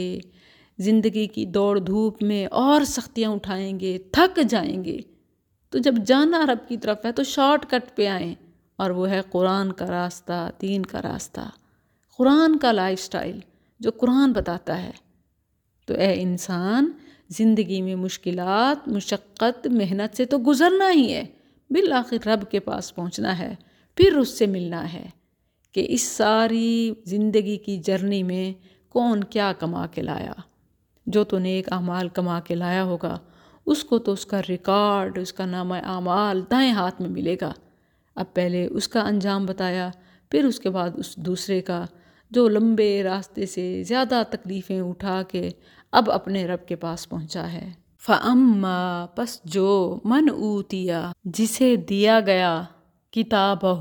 زندگی کی دوڑ دھوپ میں اور سختیاں اٹھائیں گے، تھک جائیں گے۔ تو جب جانا رب کی طرف ہے تو شارٹ کٹ پہ آئیں، اور وہ ہے قرآن کا راستہ، دین کا راستہ، قرآن کا لائف سٹائل جو قرآن بتاتا ہے۔ تو اے انسان، زندگی میں مشکلات، مشقت، محنت سے تو گزرنا ہی ہے، بالآخر رب کے پاس پہنچنا ہے، پھر اس سے ملنا ہے کہ اس ساری زندگی کی جرنی میں کون کیا کما کے لایا۔ جو تو نیک اعمال کما کے لایا ہوگا اس کو تو اس کا ریکارڈ، اس کا نامہ اعمال دائیں ہاتھ میں ملے گا۔ اب پہلے اس کا انجام بتایا، پھر اس کے بعد اس دوسرے کا جو لمبے راستے سے زیادہ تکلیفیں اٹھا کے اب اپنے رب کے پاس پہنچا ہے۔ فَأَمَّا، پس جو من اوتیا، جسے دیا گیا، کتابہ،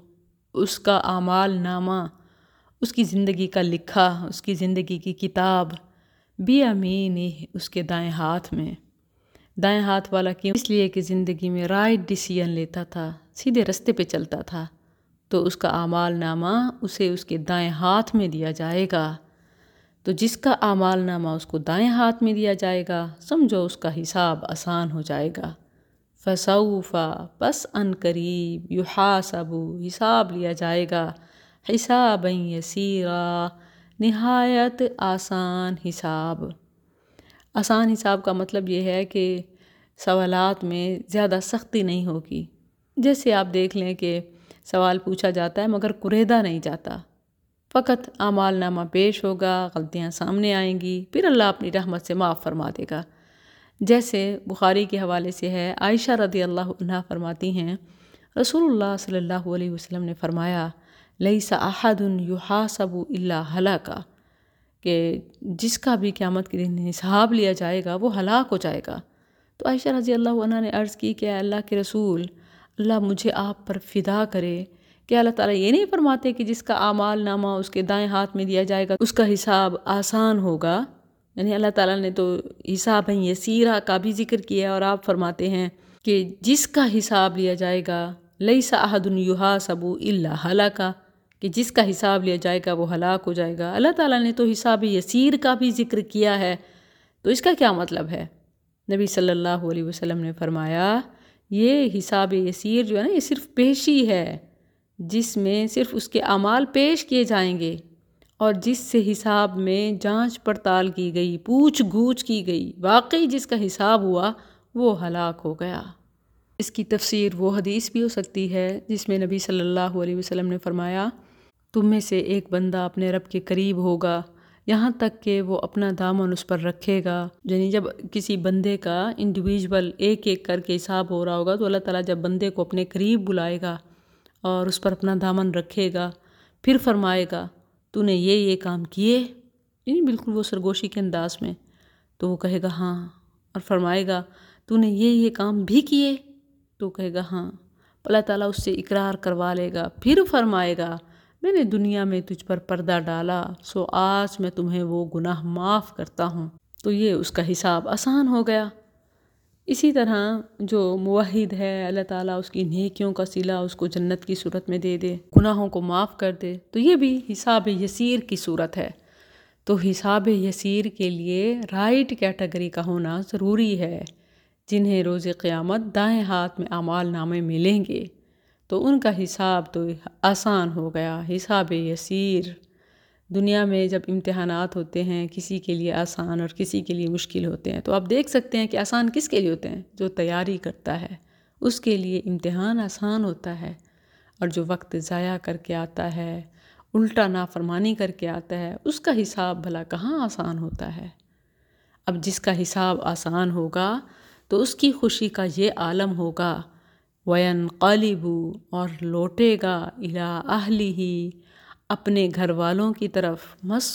اس کا اعمال نامہ، اس کی زندگی کا لکھا، اس کی زندگی کی کتاب، بیمینہ، اس کے دائیں ہاتھ میں۔ دائیں ہاتھ والا کیوں؟ اس لیے کہ زندگی میں رائٹ ڈیسیژن لیتا تھا، سیدھے رستے پہ چلتا تھا، تو اس کا اعمال نامہ اسے اس کے دائیں ہاتھ میں دیا جائے گا۔ تو جس کا اعمال نامہ اس کو دائیں ہاتھ میں دیا جائے گا، سمجھو اس کا حساب آسان ہو جائے گا۔ فَسَوْفَ، پس ان قریب، یُحَاسَبُ، حساب لیا جائے گا، حسابًا یسیرا، نہایت آسان حساب۔ آسان حساب کا مطلب یہ ہے کہ سوالات میں زیادہ سختی نہیں ہوگی۔ جیسے آپ دیکھ لیں کہ سوال پوچھا جاتا ہے مگر قریدہ نہیں جاتا، فقط اعمال نامہ پیش ہوگا، غلطیاں سامنے آئیں گی، پھر اللہ اپنی رحمت سے معاف فرما دے گا۔ جیسے بخاری کے حوالے سے ہے، عائشہ رضی اللہ عنہا فرماتی ہیں، رسول اللہ صلی اللہ علیہ وسلم نے فرمایا، لیس احد یحاسب الا ہلاک، کہ جس کا بھی قیامت کے دن حساب لیا جائے گا وہ ہلاک ہو جائے گا۔ تو عائشہ رضی اللہ عنہا نے عرض کی کہ اے اللہ کے رسول، اللہ مجھے آپ پر فدا کرے کہ اللہ تعالیٰ یہ نہیں فرماتے کہ جس کا اعمال نامہ اس کے دائیں ہاتھ میں دیا جائے گا اس کا حساب آسان ہوگا؟ یعنی اللہ تعالیٰ نے تو حساب یسیرا کا بھی ذکر کیا ہے، اور آپ فرماتے ہیں کہ جس کا حساب لیا جائے گا، لیس احد یحاسب الا ہلاک، کہ جس کا حساب لیا جائے گا وہ ہلاک ہو جائے گا۔ اللہ تعالیٰ نے تو حساب یسیر کا بھی ذکر کیا ہے، تو اس کا کیا مطلب ہے؟ نبی صلی اللہ علیہ وسلم نے فرمایا، یہ حساب یسیر جو ہے نا، یہ صرف پیشی ہے، جس میں صرف اس کے اعمال پیش کیے جائیں گے، اور جس سے حساب میں جانچ پڑتال کی گئی، پوچھ گوچھ کی گئی، واقعی جس کا حساب ہوا وہ ہلاک ہو گیا۔ اس کی تفسیر وہ حدیث بھی ہو سکتی ہے جس میں نبی صلی اللہ علیہ وسلم نے فرمایا تم میں سے ایک بندہ اپنے رب کے قریب ہوگا یہاں تک کہ وہ اپنا دامن اس پر رکھے گا. یعنی جب کسی بندے کا انڈیویژول ایک ایک کر کے حساب ہو رہا ہوگا تو اللہ تعالیٰ جب بندے کو اپنے قریب بلائے گا اور اس پر اپنا دامن رکھے گا پھر فرمائے گا تو نے یہ یہ کام کیے، یعنی بالکل وہ سرگوشی کے انداز میں، تو وہ کہے گا ہاں، اور فرمائے گا تو نے یہ یہ کام بھی کیے، تو کہے گا ہاں. اللہ تعالیٰ اس سے اقرار کروا لے گا، پھر فرمائے گا میں نے دنیا میں تجھ پر پردہ ڈالا سو آج میں تمہیں وہ گناہ معاف کرتا ہوں. تو یہ اس کا حساب آسان ہو گیا. اسی طرح جو موحد ہے اللہ تعالیٰ اس کی نیکیوں کا صلہ اس کو جنت کی صورت میں دے دے، گناہوں کو معاف کر دے، تو یہ بھی حساب یسیر کی صورت ہے. تو حساب یسیر کے لیے رائٹ کیٹیگری کا ہونا ضروری ہے. جنہیں روز قیامت دائیں ہاتھ میں اعمال نامے ملیں گے تو ان کا حساب تو آسان ہو گیا. حساب یسیر. دنیا میں جب امتحانات ہوتے ہیں کسی کے لیے آسان اور کسی کے لیے مشکل ہوتے ہیں تو آپ دیکھ سکتے ہیں کہ آسان کس کے لیے ہوتے ہیں؟ جو تیاری کرتا ہے اس کے لیے امتحان آسان ہوتا ہے، اور جو وقت ضائع کر کے آتا ہے، الٹا نافرمانی کر کے آتا ہے، اس کا حساب بھلا کہاں آسان ہوتا ہے. اب جس کا حساب آسان ہوگا تو اس کی خوشی کا یہ عالم ہوگا وَيَنْقَلِبُ، اور لوٹے گا إِلَىٰ أَهْلِهِ، اپنے گھر والوں کی طرف،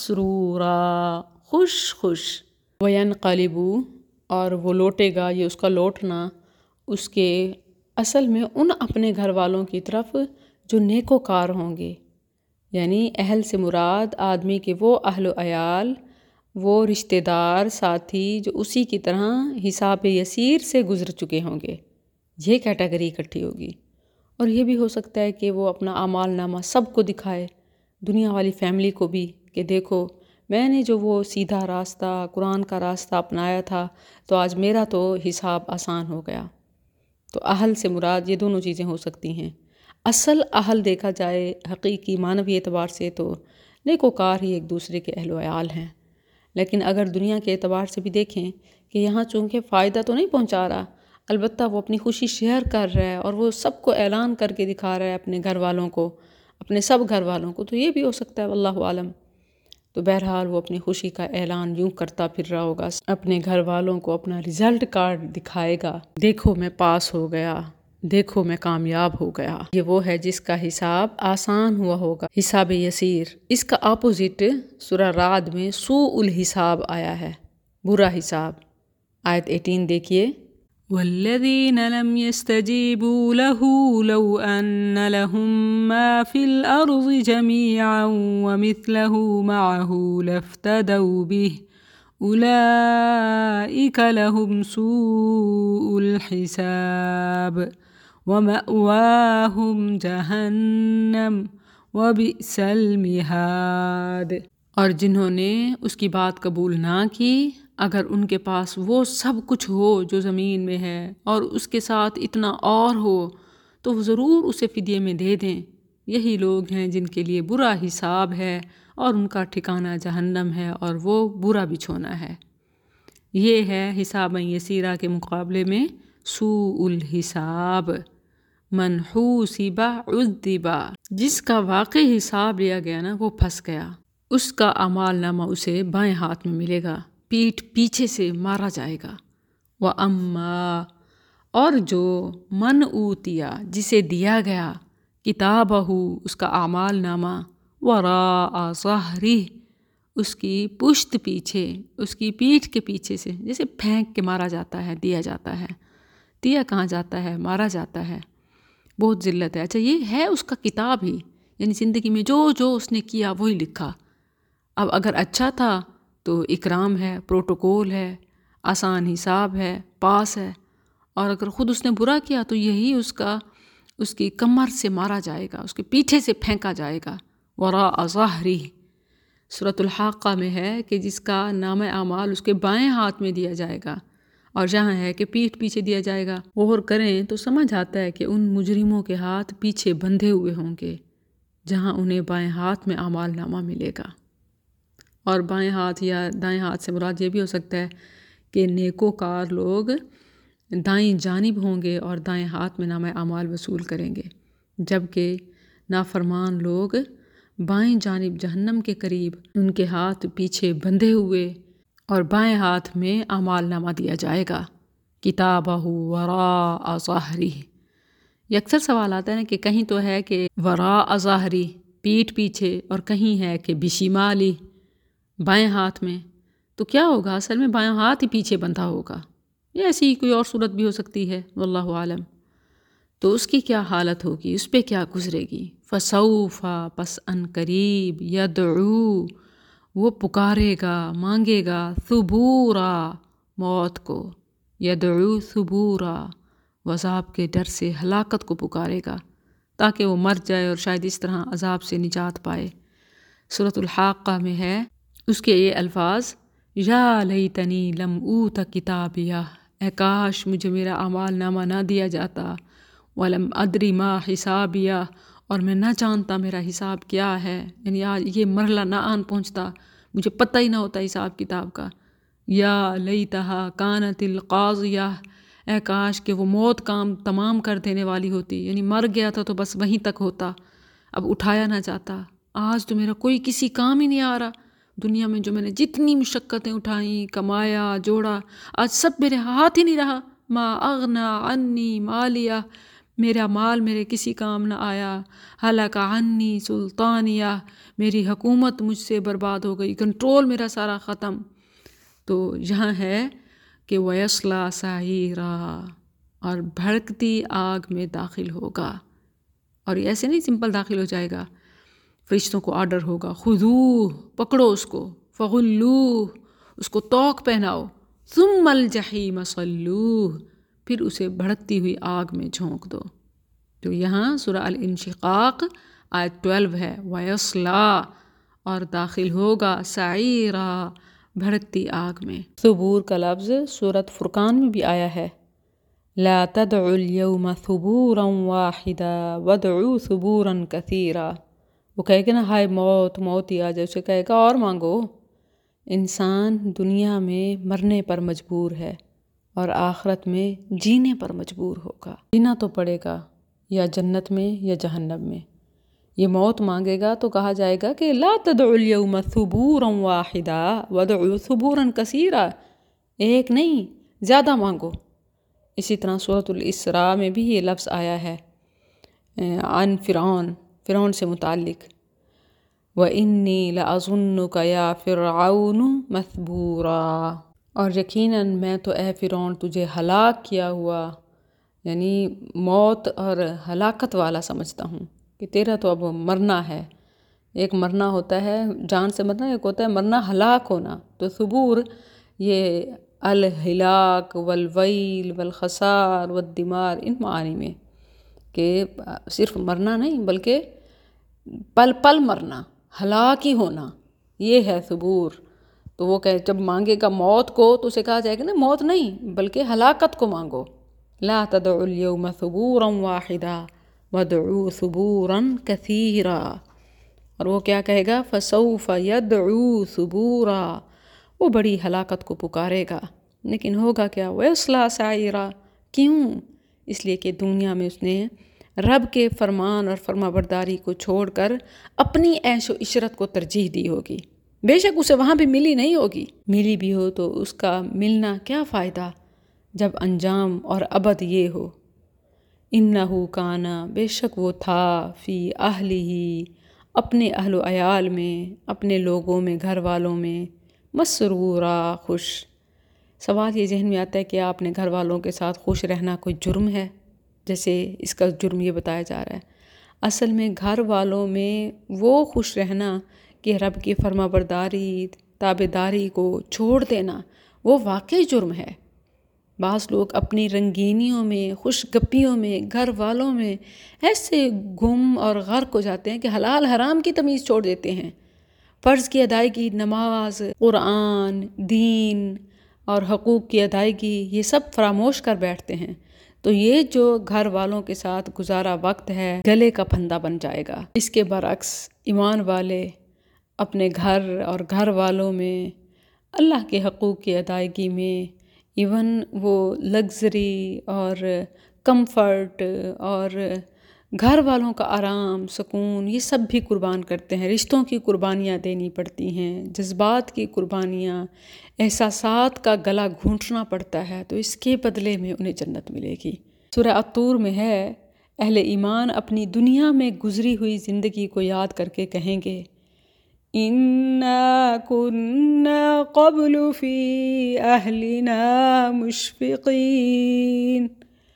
مسرورا، خوش خوش. وَيَنْقَلِبُ، اور وہ لوٹے گا، یہ اس کا لوٹنا اس کے اصل میں ان اپنے گھر والوں کی طرف جو نیک و کار ہوں گے. یعنی اہل سے مراد آدمی کے وہ اہل و عیال، وہ رشتہ دار ساتھی جو اسی کی طرح حساب یسیر سے گزر چکے ہوں گے. یہ کیٹیگری اکٹھی ہوگی. اور یہ بھی ہو سکتا ہے کہ وہ اپنا اعمال نامہ سب کو دکھائے، دنیا والی فیملی کو بھی، کہ دیکھو میں نے جو وہ سیدھا راستہ قرآن کا راستہ اپنایا تھا تو آج میرا تو حساب آسان ہو گیا. تو اہل سے مراد یہ دونوں چیزیں ہو سکتی ہیں. اصل اہل دیکھا جائے حقیقی معنوی اعتبار سے تو نیک و کار ہی ایک دوسرے کے اہل و عیال ہیں. لیکن اگر دنیا کے اعتبار سے بھی دیکھیں کہ یہاں چونکہ فائدہ تو نہیں پہنچا رہا، البتہ وہ اپنی خوشی شیئر کر رہا ہے اور وہ سب کو اعلان کر کے دکھا رہا ہے، اپنے گھر والوں کو، اپنے سب گھر والوں کو، تو یہ بھی ہو سکتا ہے واللہ عالم. تو بہرحال وہ اپنی خوشی کا اعلان یوں کرتا پھر رہا ہوگا، اپنے گھر والوں کو اپنا رزلٹ کارڈ دکھائے گا، دیکھو میں پاس ہو گیا، دیکھو میں کامیاب ہو گیا. یہ وہ ہے جس کا حساب آسان ہوا ہوگا، حساب یسیر. اس کا اپوزٹ سورہ رعد میں سوء الحساب آیا ہے، برا حساب. آیت اٹھارہ دیکھیے. والذین لم يستجیبوا له لو ان لهم ما في الارض جميعا ومثله معه لافتدوا به اولئک لهم سوء الحساب ومأواهم جہنم وبئس المہاد. اور جنہوں نے اس کی بات قبول نہ کی، اگر ان کے پاس وہ سب کچھ ہو جو زمین میں ہے اور اس کے ساتھ اتنا اور ہو تو وہ ضرور اسے فدیے میں دے دیں. یہی لوگ ہیں جن کے لیے برا حساب ہے اور ان کا ٹھکانہ جہنم ہے اور وہ برا بچھونا ہے. یہ ہے حساب یسیرہ کے مقابلے میں سوء الحساب. من حوسب عذب، جس کا واقعی حساب لیا گیا نا وہ پھنس گیا. اس کا اعمال نامہ اسے بائیں ہاتھ میں ملے گا، پیٹھ پیچھے سے مارا جائے گا. وَأَمَّا، اور جو من اوتیا، جسے دیا گیا، کتابہ، اس کا اعمال نامہ، وراء ظہرہ، اس کی پشت پیچھے، اس کی پیٹھ کے پیچھے سے، جیسے پھینک کے مارا جاتا ہے، دیا جاتا ہے. دیا کہاں جاتا ہے؟ مارا جاتا ہے. بہت ذلت ہے. اچھا یہ ہے اس کا کتاب ہی، یعنی زندگی میں جو جو اس نے کیا وہی لکھا. اب اگر اچھا تھا تو اکرام ہے، پروٹوکول ہے، آسان حساب ہے، پاس ہے. اور اگر خود اس نے برا کیا تو یہی اس کا اس کی کمر سے مارا جائے گا، اس کے پیچھے سے پھینکا جائے گا. وراء ظہرہ سورۃ الحاقہ میں ہے کہ جس کا نام اعمال اس کے بائیں ہاتھ میں دیا جائے گا، اور جہاں ہے کہ پیٹھ پیچھے دیا جائے گا. غور کریں تو سمجھ آتا ہے کہ ان مجرموں کے ہاتھ پیچھے بندھے ہوئے ہوں گے جہاں انہیں بائیں ہاتھ میں اعمال نامہ ملے گا. اور بائیں ہاتھ یا دائیں ہاتھ سے مراد یہ بھی ہو سکتا ہے کہ نیکوکار لوگ دائیں جانب ہوں گے اور دائیں ہاتھ میں نامہ اعمال وصول کریں گے، جبکہ نافرمان لوگ بائیں جانب جہنم کے قریب، ان کے ہاتھ پیچھے بندھے ہوئے اور بائیں ہاتھ میں اعمال نامہ دیا جائے گا، کتابہ وراء ظہری۔ یہ اکثر سوال آتا ہے نا کہ کہیں تو ہے کہ وراء ظہری پیٹھ پیچھے، اور کہیں ہے کہ بشمالی بائیں ہاتھ میں، تو کیا ہوگا؟ اصل میں بائیں ہاتھ ہی پیچھے بندھا ہوگا، یا ایسی ہی کوئی اور صورت بھی ہو سکتی ہے، واللہ عالم۔ تو اس کی کیا حالت ہوگی، اس پہ کیا گزرے گی؟ فسوف، پس ان قریب، یدعو، وہ پکارے گا، مانگے گا، ثبورا، موت کو، یدعو ثبورا، عذاب کے ڈر سے ہلاکت کو پکارے گا تاکہ وہ مر جائے اور شاید اس طرح عذاب سے نجات پائے۔ سورۃ الحاقہ میں ہے اس کے یہ الفاظ، یا لیتنی لم اوت کتابیہ، اے کاش مجھے میرا اعمال نامہ نہ دیا جاتا، ولم ادری ما حسابیہ، اور میں نہ جانتا میرا حساب کیا ہے، یعنی آج یہ مرحلہ نہ آن پہنچتا، مجھے پتہ ہی نہ ہوتا حساب کتاب کا۔ یا لیتہا کانت القاضیہ، اے کاش کہ وہ موت کام تمام کر دینے والی ہوتی، یعنی مر گیا تھا تو بس وہیں تک ہوتا، اب اٹھایا نہ جاتا۔ آج تو میرا کوئی کسی کام ہی نہیں آ رہا، دنیا میں جو میں نے جتنی مشقتیں اٹھائیں، کمایا، جوڑا، آج سب میرے ہاتھ ہی نہیں رہا۔ ما اغنا عنی مالیہ، میرا مال میرے کسی کام نہ آیا۔ ہلک عنی سلطانیہ، میری حکومت مجھ سے برباد ہو گئی، کنٹرول میرا سارا ختم۔ تو یہاں ہے کہ وَيَصْلَىٰ سَعِيرًا، اور بھڑکتی آگ میں داخل ہوگا، اور یہ ایسے نہیں سمپل داخل ہو جائے گا، فرشتوں کو آرڈر ہوگا، خذوہ، پکڑو اس کو، فغلوہ، اس کو طوق پہناؤ، ثم الجحیم صلوہ، پھر اسے بھڑکتی ہوئی آگ میں جھونک دو۔ تو یہاں سورہ الانشقاق آیت بارہ ہے، وَيَصْلَىٰ، اور داخل ہوگا، سعیرا، بھڑکتی آگ میں۔ ثبور کا لفظ سورۃ فرقان میں بھی آیا ہے، لا تدعوا اليوم ثبورا واحدا وادعوا ثبورا کثیرا۔ وہ کہے گا نا ہائے موت، موت ہی آ جائے، اسے کہے گا اور مانگو۔ انسان دنیا میں مرنے پر مجبور ہے اور آخرت میں جینے پر مجبور ہوگا، جینا تو پڑے گا، یا جنت میں یا جہنم میں۔ یہ موت مانگے گا تو کہا جائے گا کہ لا تدعوا اليوم ثبورا واحدا وادعوا ثبورا کثیرا، ایک نہیں زیادہ مانگو۔ اسی طرح سورۃ الاسراء میں بھی یہ لفظ آیا ہے عن فرعون، فرعون سے متعلق، وَإِنِّي لَأَظُنُّكَ يَا فِرْعَوْنُ مَثْبُورًا، اور یقیناً میں تو اے فرعون تجھے ہلاک کیا ہوا، یعنی موت اور ہلاکت والا سمجھتا ہوں، کہ تیرا تو اب مرنا ہے۔ ایک مرنا ہوتا ہے جان سے مرنا، ایک ہوتا ہے مرنا ہلاک ہونا۔ تو ثبور یہ الہلاک والویل والخسار والدمار، ان معانی میں، کہ صرف مرنا نہیں بلکہ پل پل مرنا، ہلاک ہی ہونا، یہ ہے ثبور۔ تو وہ کہ جب مانگے گا موت کو تو اسے کہا جائے گا نا موت نہیں بلکہ ہلاکت کو مانگو، لا تدعوا اليوم ثبورا واحدا وادعوا ثبورا کثیرا۔ اور وہ کیا کہے گا؟ فسوف یدعو ثبورا، وہ بڑی ہلاکت کو پکارے گا، لیکن ہوگا کیا؟ وَيَصْلَىٰ سَعِيرًا، کیوں؟ اس لیے کہ دنیا میں اس نے رب کے فرمان اور فرما برداری کو چھوڑ کر اپنی عیش و عشرت کو ترجیح دی ہوگی۔ بے شک اسے وہاں بھی ملی نہیں ہوگی، ملی بھی ہو تو اس کا ملنا کیا فائدہ جب انجام اور ابد یہ ہو۔ اِنَّهُ كَانَ، بے شک وہ تھا، فی اہلہ، اپنے اہل و عیال میں، اپنے لوگوں میں، گھر والوں میں، مسرورا، خوش۔ سوال یہ ذہن میں آتا ہے کہ آپ نے گھر والوں کے ساتھ خوش رہنا کوئی جرم ہے؟ جیسے اس کا جرم یہ بتایا جا رہا ہے، اصل میں گھر والوں میں وہ خوش رہنا کہ رب کی فرما برداری، تابعداری کو چھوڑ دینا، وہ واقعی جرم ہے۔ بعض لوگ اپنی رنگینیوں میں، خوش گپیوں میں، گھر والوں میں ایسے گم اور غرق ہو جاتے ہیں کہ حلال حرام کی تمیز چھوڑ دیتے ہیں، فرض کی ادائیگی، نماز، قرآن، دین اور حقوق کی ادائیگی، یہ سب فراموش کر بیٹھتے ہیں۔ تو یہ جو گھر والوں کے ساتھ گزارا وقت ہے گلے کا پھندا بن جائے گا۔ اس کے برعکس ایمان والے اپنے گھر اور گھر والوں میں، اللہ کے حقوق کی ادائیگی میں، ایون وہ لگژری اور کمفرٹ اور گھر والوں کا آرام سکون یہ سب بھی قربان کرتے ہیں. رشتوں کی قربانیاں دینی پڑتی ہیں، جذبات کی قربانیاں، احساسات کا گلا گھونٹنا پڑتا ہے، تو اس کے بدلے میں انہیں جنت ملے گی. سورہ الطور میں ہے اہل ایمان اپنی دنیا میں گزری ہوئی زندگی کو یاد کر کے کہیں گے اِنَّا كُنَّا قَبْلُ فِي أَهْلِنَا مُشْفِقِينَ،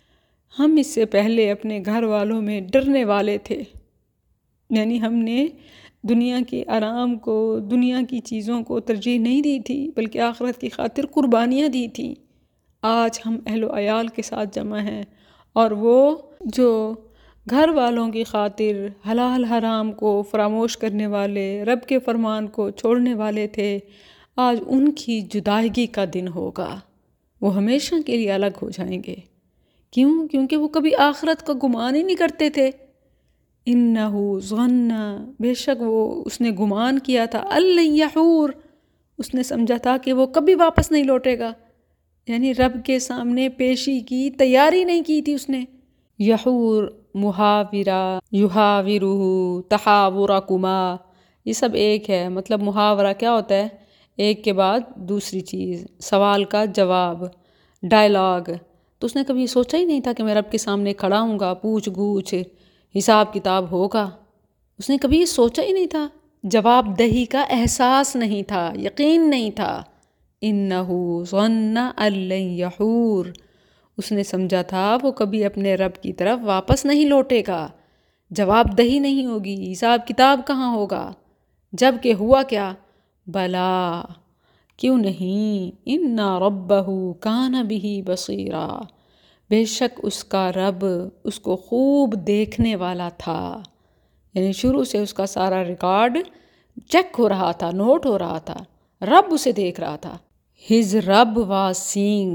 ہم اس سے پہلے اپنے گھر والوں میں ڈرنے والے تھے. یعنی ہم نے دنیا کے آرام کو، دنیا کی چیزوں کو ترجیح نہیں دی تھی بلکہ آخرت کی خاطر قربانیاں دی تھیں. آج ہم اہل و عیال کے ساتھ جمع ہیں، اور وہ جو گھر والوں کی خاطر حلال حرام کو فراموش کرنے والے، رب کے فرمان کو چھوڑنے والے تھے، آج ان کی جدائیگی کا دن ہوگا. وہ ہمیشہ کے لیے الگ ہو جائیں گے. کیوں؟ کیونکہ وہ کبھی آخرت کا گمان ہی نہیں کرتے تھے. اِنَّهُ ظَنَّ، بے شک وہ اس نے گمان کیا تھا، أَلَّن يَحُورَ، اس نے سمجھا تھا کہ وہ کبھی واپس نہیں لوٹے گا. یعنی رب کے سامنے پیشی کی تیاری نہیں کی تھی اس نے. یحور، محاورہ، یحاورہ، تحاورکما، یہ سب ایک ہے. مطلب محاورہ کیا ہوتا ہے؟ ایک کے بعد دوسری چیز، سوال کا جواب، ڈائلاگ. تو اس نے کبھی سوچا ہی نہیں تھا کہ میں رب کے سامنے کھڑا ہوں گا، پوچھ گوچھ حساب کتاب ہوگا. اس نے کبھی سوچا ہی نہیں تھا. جواب دہی کا احساس نہیں تھا، یقین نہیں تھا. اِنَّهُ ظَنَّ أَن لَّن يَحُورَ، اس نے سمجھا تھا وہ کبھی اپنے رب کی طرف واپس نہیں لوٹے گا، جواب دہی نہیں ہوگی، حساب کتاب کہاں ہوگا. جب کہ ہوا کیا؟ بلا، کیوں نہیں، اِنَّ رَبَّهُ كَانَ بِهِ بَصِيرًا، بے شک اس کا رب اس کو خوب دیکھنے والا تھا. یعنی شروع سے اس کا سارا ریکارڈ چیک ہو رہا تھا، نوٹ ہو رہا تھا، رب اسے دیکھ رہا تھا. His رب was seeing.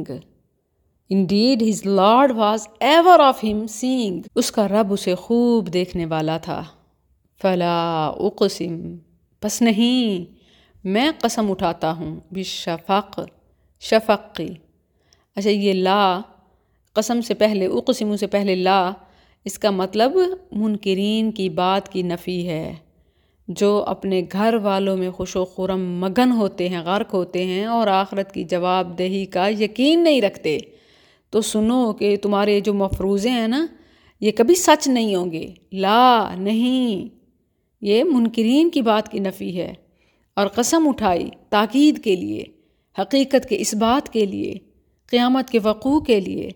Indeed, his Lord was ever of him seeing. اس کا رب اسے خوب دیکھنے والا تھا. فلا اقسم، پس نہیں، میں قسم اٹھاتا ہوں، بالشفق، شفق کی. اچھا یہ لا، قسم سے پہلے، اقسم سے پہلے لا، اس کا مطلب منکرین کی بات کی نفی ہے. جو اپنے گھر والوں میں خوش و خرم مگن ہوتے ہیں، غرق ہوتے ہیں اور آخرت کی جواب دہی کا یقین نہیں رکھتے، تو سنو کہ تمہارے جو مفروضے ہیں نا یہ کبھی سچ نہیں ہوں گے. لا، نہیں، یہ منکرین کی بات کی نفی ہے. اور قسم اٹھائی تاکید کے لیے، حقیقت کے اس بات کے لیے، قیامت کے وقوع کے لیے.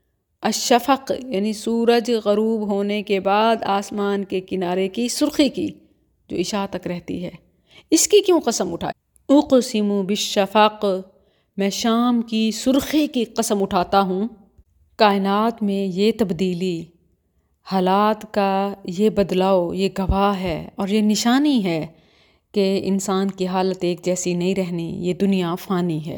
الشفق یعنی سورج غروب ہونے کے بعد آسمان کے کنارے کی سرخی کی جو عشاء تک رہتی ہے، اس کی کیوں قسم اٹھائی؟ اقسم بالشفق، میں شام کی سرخی کی قسم اٹھاتا ہوں. کائنات میں یہ تبدیلی، حالات کا یہ بدلاؤ، یہ گواہ ہے اور یہ نشانی ہے کہ انسان کی حالت ایک جیسی نہیں رہنی. یہ دنیا فانی ہے،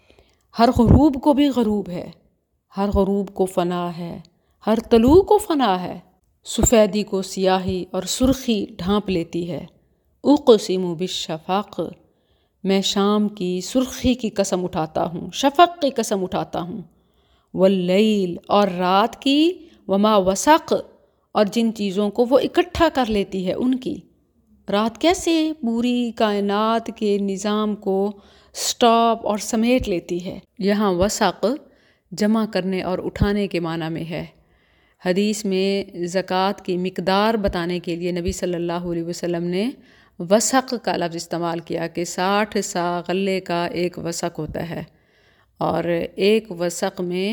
ہر غروب کو بھی غروب ہے، ہر غروب کو فنا ہے، ہر طلوع کو فنا ہے. سفیدی کو سیاہی اور سرخی ڈھانپ لیتی ہے. اقسم بالشفق، میں شام کی سرخی کی قسم اٹھاتا ہوں، شفق کی قسم اٹھاتا ہوں. واللیل، اور رات کی، وما وسق، اور جن چیزوں کو وہ اکٹھا کر لیتی ہے ان کی. رات کیسے پوری کائنات کے نظام کو سٹاپ اور سمیٹ لیتی ہے. یہاں وسق جمع کرنے اور اٹھانے کے معنی میں ہے. حدیث میں زکوٰۃ کی مقدار بتانے کے لیے نبی صلی اللہ علیہ وسلم نے وسق کا لفظ استعمال کیا کہ ساٹھ سا غلے کا ایک وسق ہوتا ہے، اور ایک وسق میں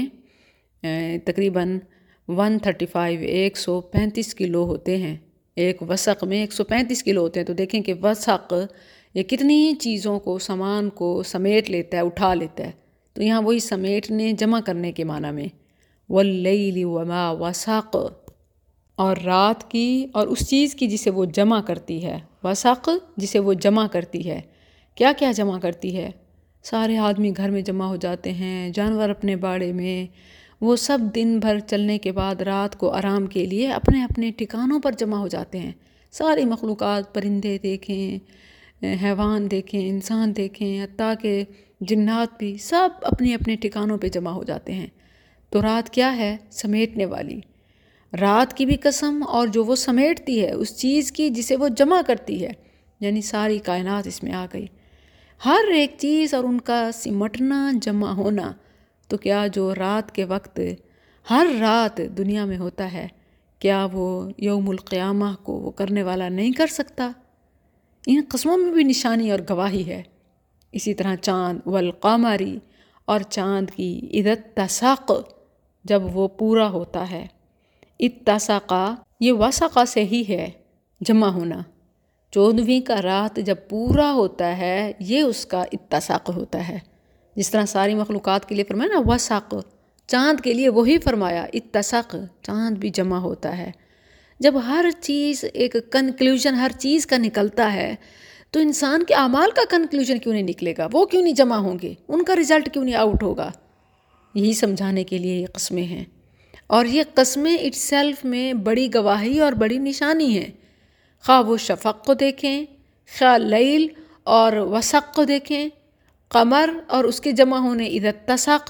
تقریباً ون تھرٹی فائیو ایک سو پینتیس کلو ہوتے ہیں. ایک وسق میں ایک سو پینتیس کلو ہوتے ہیں. تو دیکھیں کہ وسق یہ کتنی چیزوں کو، سامان کو سمیٹ لیتا ہے، اٹھا لیتا ہے. تو یہاں وہی سمیٹنے، جمع کرنے کے معنی میں. واللیل وما وسق، اور رات کی اور اس چیز کی جسے وہ جمع کرتی ہے. وسق جسے وہ جمع کرتی ہے. کیا کیا جمع کرتی ہے؟ سارے آدمی گھر میں جمع ہو جاتے ہیں، جانور اپنے باڑے میں، وہ سب دن بھر چلنے کے بعد رات کو آرام کے لیے اپنے اپنے ٹھکانوں پر جمع ہو جاتے ہیں. ساری مخلوقات، پرندے دیکھیں، حیوان دیکھیں، انسان دیکھیں، حتیٰ کہ جنات بھی سب اپنے اپنے ٹھکانوں پہ جمع ہو جاتے ہیں۔ تو رات کیا ہے؟ سمیٹنے والی۔ رات کی بھی قسم، اور جو وہ سمیٹتی ہے اس چیز کی جسے وہ جمع کرتی ہے، یعنی ساری کائنات اس میں آ گئی، ہر ایک چیز اور ان کا سمٹنا، جمع ہونا۔ تو کیا جو رات کے وقت ہر رات دنیا میں ہوتا ہے، کیا وہ یوم القیامہ کو وہ کرنے والا نہیں کر سکتا؟ ان قسموں میں بھی نشانی اور گواہی ہے۔ اسی طرح چاند والقمری، اور چاند کی اذا اتسق، جب وہ پورا ہوتا ہے۔ اتسقا یہ وسقا سے ہی ہے، جمع ہونا۔ چودھویں کا رات جب پورا ہوتا ہے یہ اس کا اتساق ہوتا ہے۔ جس طرح ساری مخلوقات کے لیے فرمایا نا وسق، چاند کے لیے وہی فرمایا اتساق، چاند بھی جمع ہوتا ہے۔ جب ہر چیز ایک کنکلوژن ہر چیز کا نکلتا ہے تو انسان کے اعمال کا کنکلوژن کیوں نہیں نکلے گا؟ وہ کیوں نہیں جمع ہوں گے؟ ان کا رزلٹ کیوں نہیں آؤٹ ہوگا؟ یہی سمجھانے کے لیے یہ قسمیں ہیں، اور یہ قسمیں اٹ سیلف میں بڑی گواہی اور بڑی نشانی ہیں۔ خواہ وہ شفق کو دیکھیں، خواہ لیل اور وسق کو دیکھیں، قمر اور اس کے جمع ہونے اذا اتسق،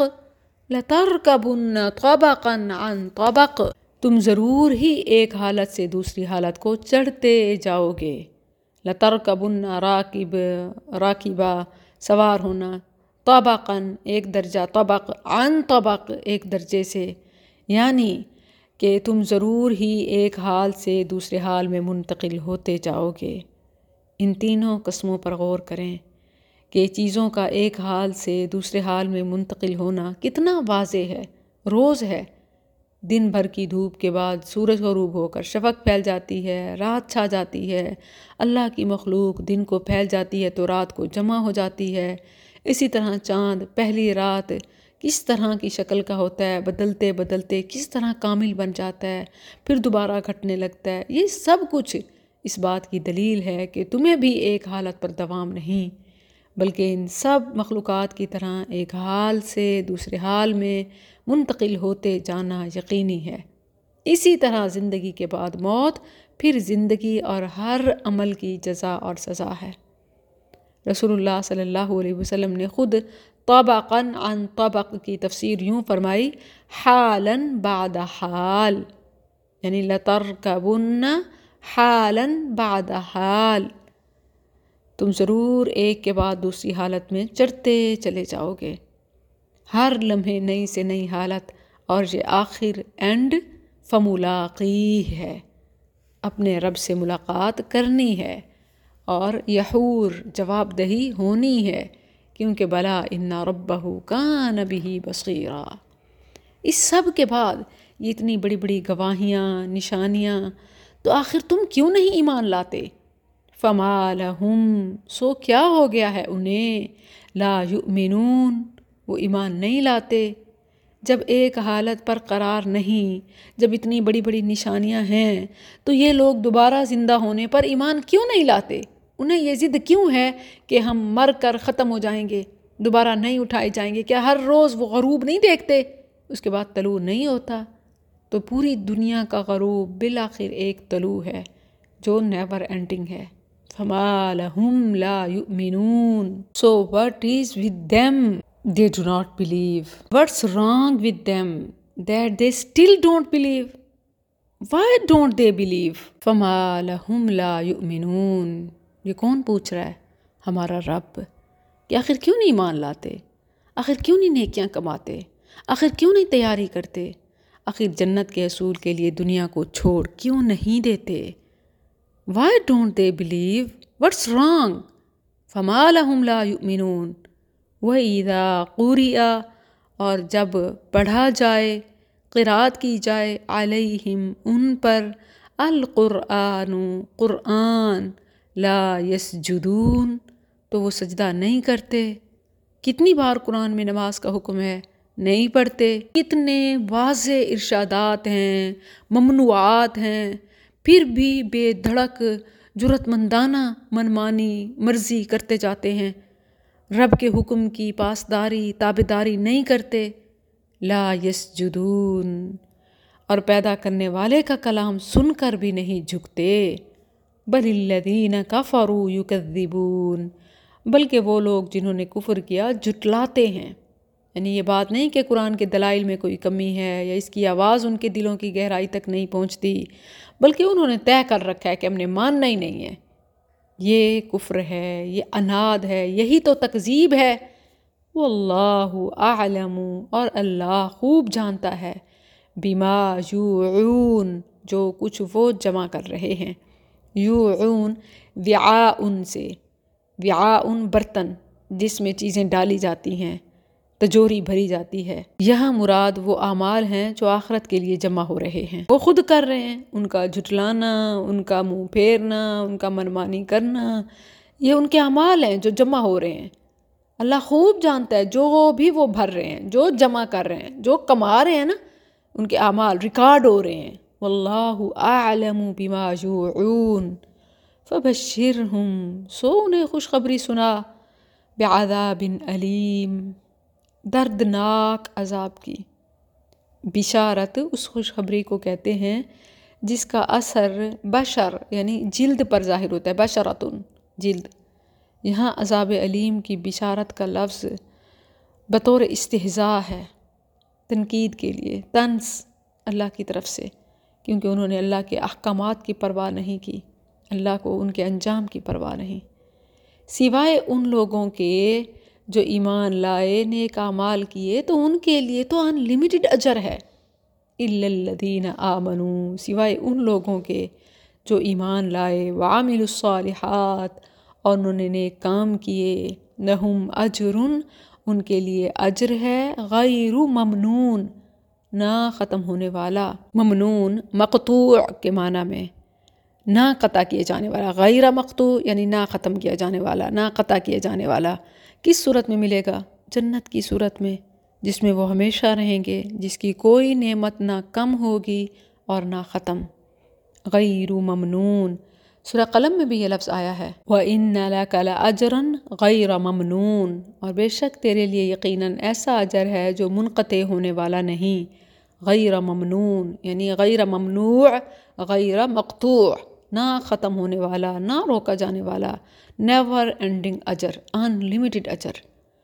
لترکبن طبقا عن طبق، تم ضرور ہی ایک حالت سے دوسری حالت کو چڑھتے جاؤ گے۔ لترکبن راکب راکبہ سوار ہونا، طبقا ایک درجہ، طبق عن طبق ایک درجے سے، یعنی کہ تم ضرور ہی ایک حال سے دوسرے حال میں منتقل ہوتے جاؤ گے۔ ان تینوں قسموں پر غور کریں کہ چیزوں کا ایک حال سے دوسرے حال میں منتقل ہونا کتنا واضح ہے۔ روز ہے، دن بھر کی دھوپ کے بعد سورج غروب ہو کر شفق پھیل جاتی ہے، رات چھا جاتی ہے، اللہ کی مخلوق دن کو پھیل جاتی ہے تو رات کو جمع ہو جاتی ہے۔ اسی طرح چاند پہلی رات کس طرح کی شکل کا ہوتا ہے، بدلتے بدلتے کس طرح کامل بن جاتا ہے، پھر دوبارہ گھٹنے لگتا ہے۔ یہ سب کچھ اس بات کی دلیل ہے کہ تمہیں بھی ایک حالت پر دوام نہیں، بلکہ ان سب مخلوقات کی طرح ایک حال سے دوسرے حال میں منتقل ہوتے جانا یقینی ہے۔ اسی طرح زندگی کے بعد موت، پھر زندگی، اور ہر عمل کی جزا اور سزا ہے۔ رسول اللہ صلی اللہ علیہ وسلم نے خود طبقا عن طبق کی تفسیر یوں فرمائی، حالا بعد حال، یعنی لترکبن حالا بعد حال، تم ضرور ایک کے بعد دوسری حالت میں چڑھتے چلے جاؤ گے۔ ہر لمحے نئی سے نئی حالت، اور یہ آخر اینڈ فملاقی ہے، اپنے رب سے ملاقات کرنی ہے، اور یحور جواب دہی ہونی ہے، کیونکہ بلا ان ربہ کان بہ بصیرا۔ اس سب کے بعد یہ اتنی بڑی بڑی گواہیاں، نشانیاں، تو آخر تم کیوں نہیں ایمان لاتے؟ فما لہم، سو کیا ہو گیا ہے انہیں، لا یؤمنون، وہ ایمان نہیں لاتے۔ جب ایک حالت پر قرار نہیں، جب اتنی بڑی بڑی نشانیاں ہیں، تو یہ لوگ دوبارہ زندہ ہونے پر ایمان کیوں نہیں لاتے؟ انہیں یہ ضد کیوں ہے کہ ہم مر کر ختم ہو جائیں گے، دوبارہ نہیں اٹھائے جائیں گے؟ کیا ہر روز وہ غروب نہیں دیکھتے، اس کے بعد طلوع نہیں ہوتا؟ تو پوری دنیا کا غروب بالآخر ایک طلوع ہے جو نیور اینڈنگ ہے۔ فما لہم لا یؤمنون، so what is with them they do not believe? What's wrong with them that they still don't believe? Why don't they believe? فما لہم لا یؤمنون، یہ کون پوچھ رہا ہے؟ ہمارا رب، کہ آخر کیوں نہیں مان لاتے؟ آخر کیوں نہیں نیکیاں کماتے؟ آخر کیوں نہیں تیاری کرتے؟ آخر جنت کے حصول کے لیے دنیا کو چھوڑ کیوں نہیں دیتے؟ Why don't they believe? What's wrong? فما لہم لا یؤمنون۔ وَإِذَا قُرِئَ، اور جب پڑھا جائے، قرات کی جائے، علیہم ان پر، القرآن قرآن، لا یسجدون، تو وہ سجدہ نہیں کرتے۔ کتنی بار قرآن میں نماز کا حکم ہے، نہیں پڑھتے۔ کتنے واضح ارشادات ہیں، ممنوعات ہیں، پھر بھی بے دھڑک جرات مندانہ منمانی مرضی کرتے جاتے ہیں، رب کے حکم کی پاسداری تابعداری نہیں کرتے۔ لا یسجدون، اور پیدا کرنے والے کا کلام سن کر بھی نہیں جھکتے۔ بل الذین کفروا یکذبون، بلکہ وہ لوگ جنہوں نے کفر کیا جھٹلاتے ہیں۔ یعنی یہ بات نہیں کہ قرآن کے دلائل میں کوئی کمی ہے یا اس کی آواز ان کے دلوں کی گہرائی تک نہیں پہنچتی، بلکہ انہوں نے طے کر رکھا ہے کہ ہم نے ماننا ہی نہیں ہے۔ یہ کفر ہے، یہ عناد ہے، یہی تو تکذیب ہے۔ واللہ اعلم، اور اللہ خوب جانتا ہے، بما یوعون، جو کچھ وہ جمع کر رہے ہیں۔ یوعون وعاء سے، وعاء برتن جس میں چیزیں ڈالی جاتی ہیں، تجوری بھری جاتی ہے۔ یہاں مراد وہ اعمال ہیں جو آخرت کے لیے جمع ہو رہے ہیں، وہ خود کر رہے ہیں۔ ان کا جھٹلانا، ان کا منہ پھیرنا، ان کا منمانی کرنا، یہ ان کے اعمال ہیں جو جمع ہو رہے ہیں۔ اللہ خوب جانتا ہے جو بھی وہ بھر رہے ہیں، جو جمع کر رہے ہیں، جو کما رہے ہیں نا، ان کے اعمال ریکارڈ ہو رہے ہیں۔ واللہ اعلم بما یوعون فبشرہم، سو انہیں خوشخبری سنا، بعذاب علیم، دردناک عذاب کی۔ بشارت اس خوشخبری کو کہتے ہیں جس کا اثر بشر یعنی جلد پر ظاہر ہوتا ہے، بشرتن جلد۔ یہاں عذاب علیم کی بشارت کا لفظ بطور استہزاء ہے، تنقید کے لیے، طنز اللہ کی طرف سے، کیونکہ انہوں نے اللہ کے احکامات کی پرواہ نہیں کی، اللہ کو ان کے انجام کی پرواہ نہیں، سوائے ان لوگوں کے جو ایمان لائے، نیک اعمال کیے، تو ان کے لیے تو ان لمیٹڈ اجر ہے۔ الا الذین آمنوا، سوائے ان لوگوں کے جو ایمان لائے، وعملوا الصالحات، اور انہوں نے نیک کام کیے، لہم اجر، ان کے لیے اجر ہے، غیر ممنون، نہ ختم ہونے والا۔ ممنون مقطوع کے معنی میں، نہ قطع کیے جانے والا، غیر مقطوع یعنی نہ ختم کیا جانے والا، نہ قطع کیے جانے والا۔ کس صورت میں ملے گا؟ جنت کی صورت میں، جس میں وہ ہمیشہ رہیں گے، جس کی کوئی نعمت نہ کم ہوگی اور نہ ختم۔ غیر ممنون، سورہ قلم میں بھی یہ لفظ آیا ہے، وَإِنَّ لَكَ لَأَجْرًا غَيْرَ مَمْنُونَ، اور بے شک تیرے لیے یقیناً ایسا اجر ہے جو منقطع ہونے والا نہیں۔ غیر ممنون یعنی غیر ممنوع، غیر مقطوع، نہ ختم ہونے والا، نہ روکا جانے والا، نیور اینڈنگ اجر، ان لمیٹڈ اجر۔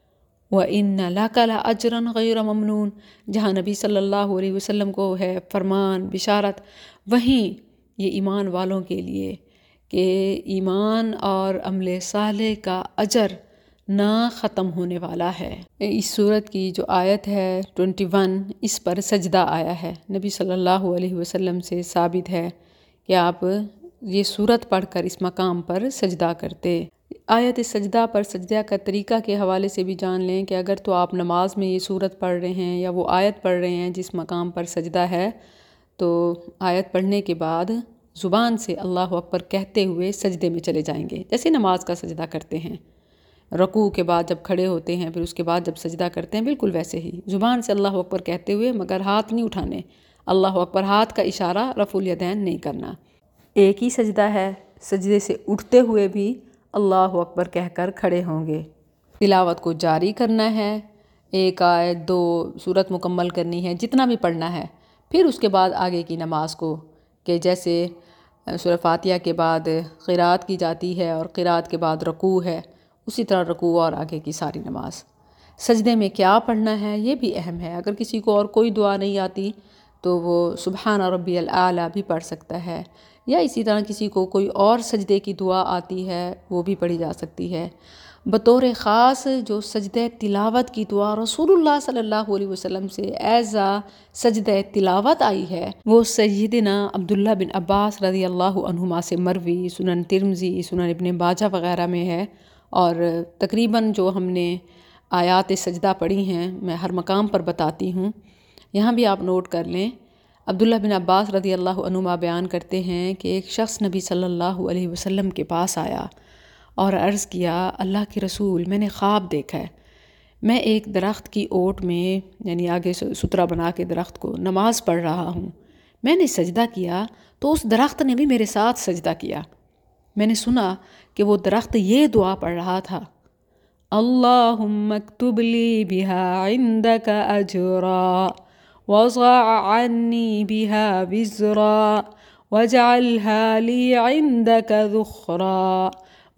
وَإِنَّ لَكَ لَأَجْرًا غَيْرَ مَمْنُونَ، جہاں نبی صلی اللہ علیہ وسلم کو ہے فرمان، بشارت، وہیں یہ ایمان والوں کے لیے کہ ایمان اور عمل صالح کا اجر نہ ختم ہونے والا ہے۔ اس صورت کی جو آیت ہے اکیس، اس پر سجدہ آیا ہے، نبی صلی اللہ علیہ وسلم سے ثابت ہے کہ آپ یہ صورت پڑھ کر اس مقام پر سجدہ کرتے۔ آیت سجدہ پر سجدہ کا طریقہ کے حوالے سے بھی جان لیں کہ اگر تو آپ نماز میں یہ صورت پڑھ رہے ہیں یا وہ آیت پڑھ رہے ہیں جس مقام پر سجدہ ہے، تو آیت پڑھنے کے بعد زبان سے اللہ اکبر کہتے ہوئے سجدے میں چلے جائیں گے، جیسے نماز کا سجدہ کرتے ہیں، رکوع کے بعد جب کھڑے ہوتے ہیں پھر اس کے بعد جب سجدہ کرتے ہیں، بالکل ویسے ہی زبان سے اللہ اکبر کہتے ہوئے، مگر ہاتھ نہیں اٹھانے، اللہ اکبر ہاتھ کا اشارہ رفع الیدین نہیں کرنا۔ ایک ہی سجدہ ہے، سجدے سے اٹھتے ہوئے بھی اللہ اکبر کہہ کر کھڑے ہوں گے۔ تلاوت کو جاری کرنا ہے، ایک آیت دو سورت مکمل کرنی ہے، جتنا بھی پڑھنا ہے، پھر اس کے بعد آگے کی نماز کو، کہ جیسے سورہ فاتحہ کے بعد قرات کی جاتی ہے اور قرات کے بعد رکوع ہے، اسی طرح رکوع اور آگے کی ساری نماز۔ سجدے میں کیا پڑھنا ہے یہ بھی اہم ہے، اگر کسی کو اور کوئی دعا نہیں آتی تو وہ سبحان ربی الاعلیٰ بھی پڑھ سکتا ہے، یا اسی طرح کسی کو کوئی اور سجدے کی دعا آتی ہے وہ بھی پڑھی جا سکتی ہے۔ بطور خاص جو سجدہ تلاوت کی دعا رسول اللہ صلی اللہ علیہ وسلم سے ایز آ سجدہ تلاوت آئی ہے، وہ سیدنا عبداللہ بن عباس رضی اللہ عنہما سے مروی، سنن ترمذی، سنن ابن ماجہ وغیرہ میں ہے، اور تقریباً جو ہم نے آیات سجدہ پڑھی ہیں میں ہر مقام پر بتاتی ہوں، یہاں بھی آپ نوٹ کر لیں۔ عبداللہ بن عباس رضی اللہ عنہما بیان کرتے ہیں کہ ایک شخص نبی صلی اللہ علیہ وسلم کے پاس آیا اور عرض کیا، اللہ کے رسول، میں نے خواب دیکھا ہے، میں ایک درخت کی اوٹ میں، یعنی آگے سترہ بنا کے درخت کو، نماز پڑھ رہا ہوں، میں نے سجدہ کیا تو اس درخت نے بھی میرے ساتھ سجدہ کیا۔ میں نے سنا کہ وہ درخت یہ دعا پڑھ رہا تھا، اللہم اکتب لی بہا عندک اجرا وضع عنی بہا وزرا واجعلها لي عندك ذخرا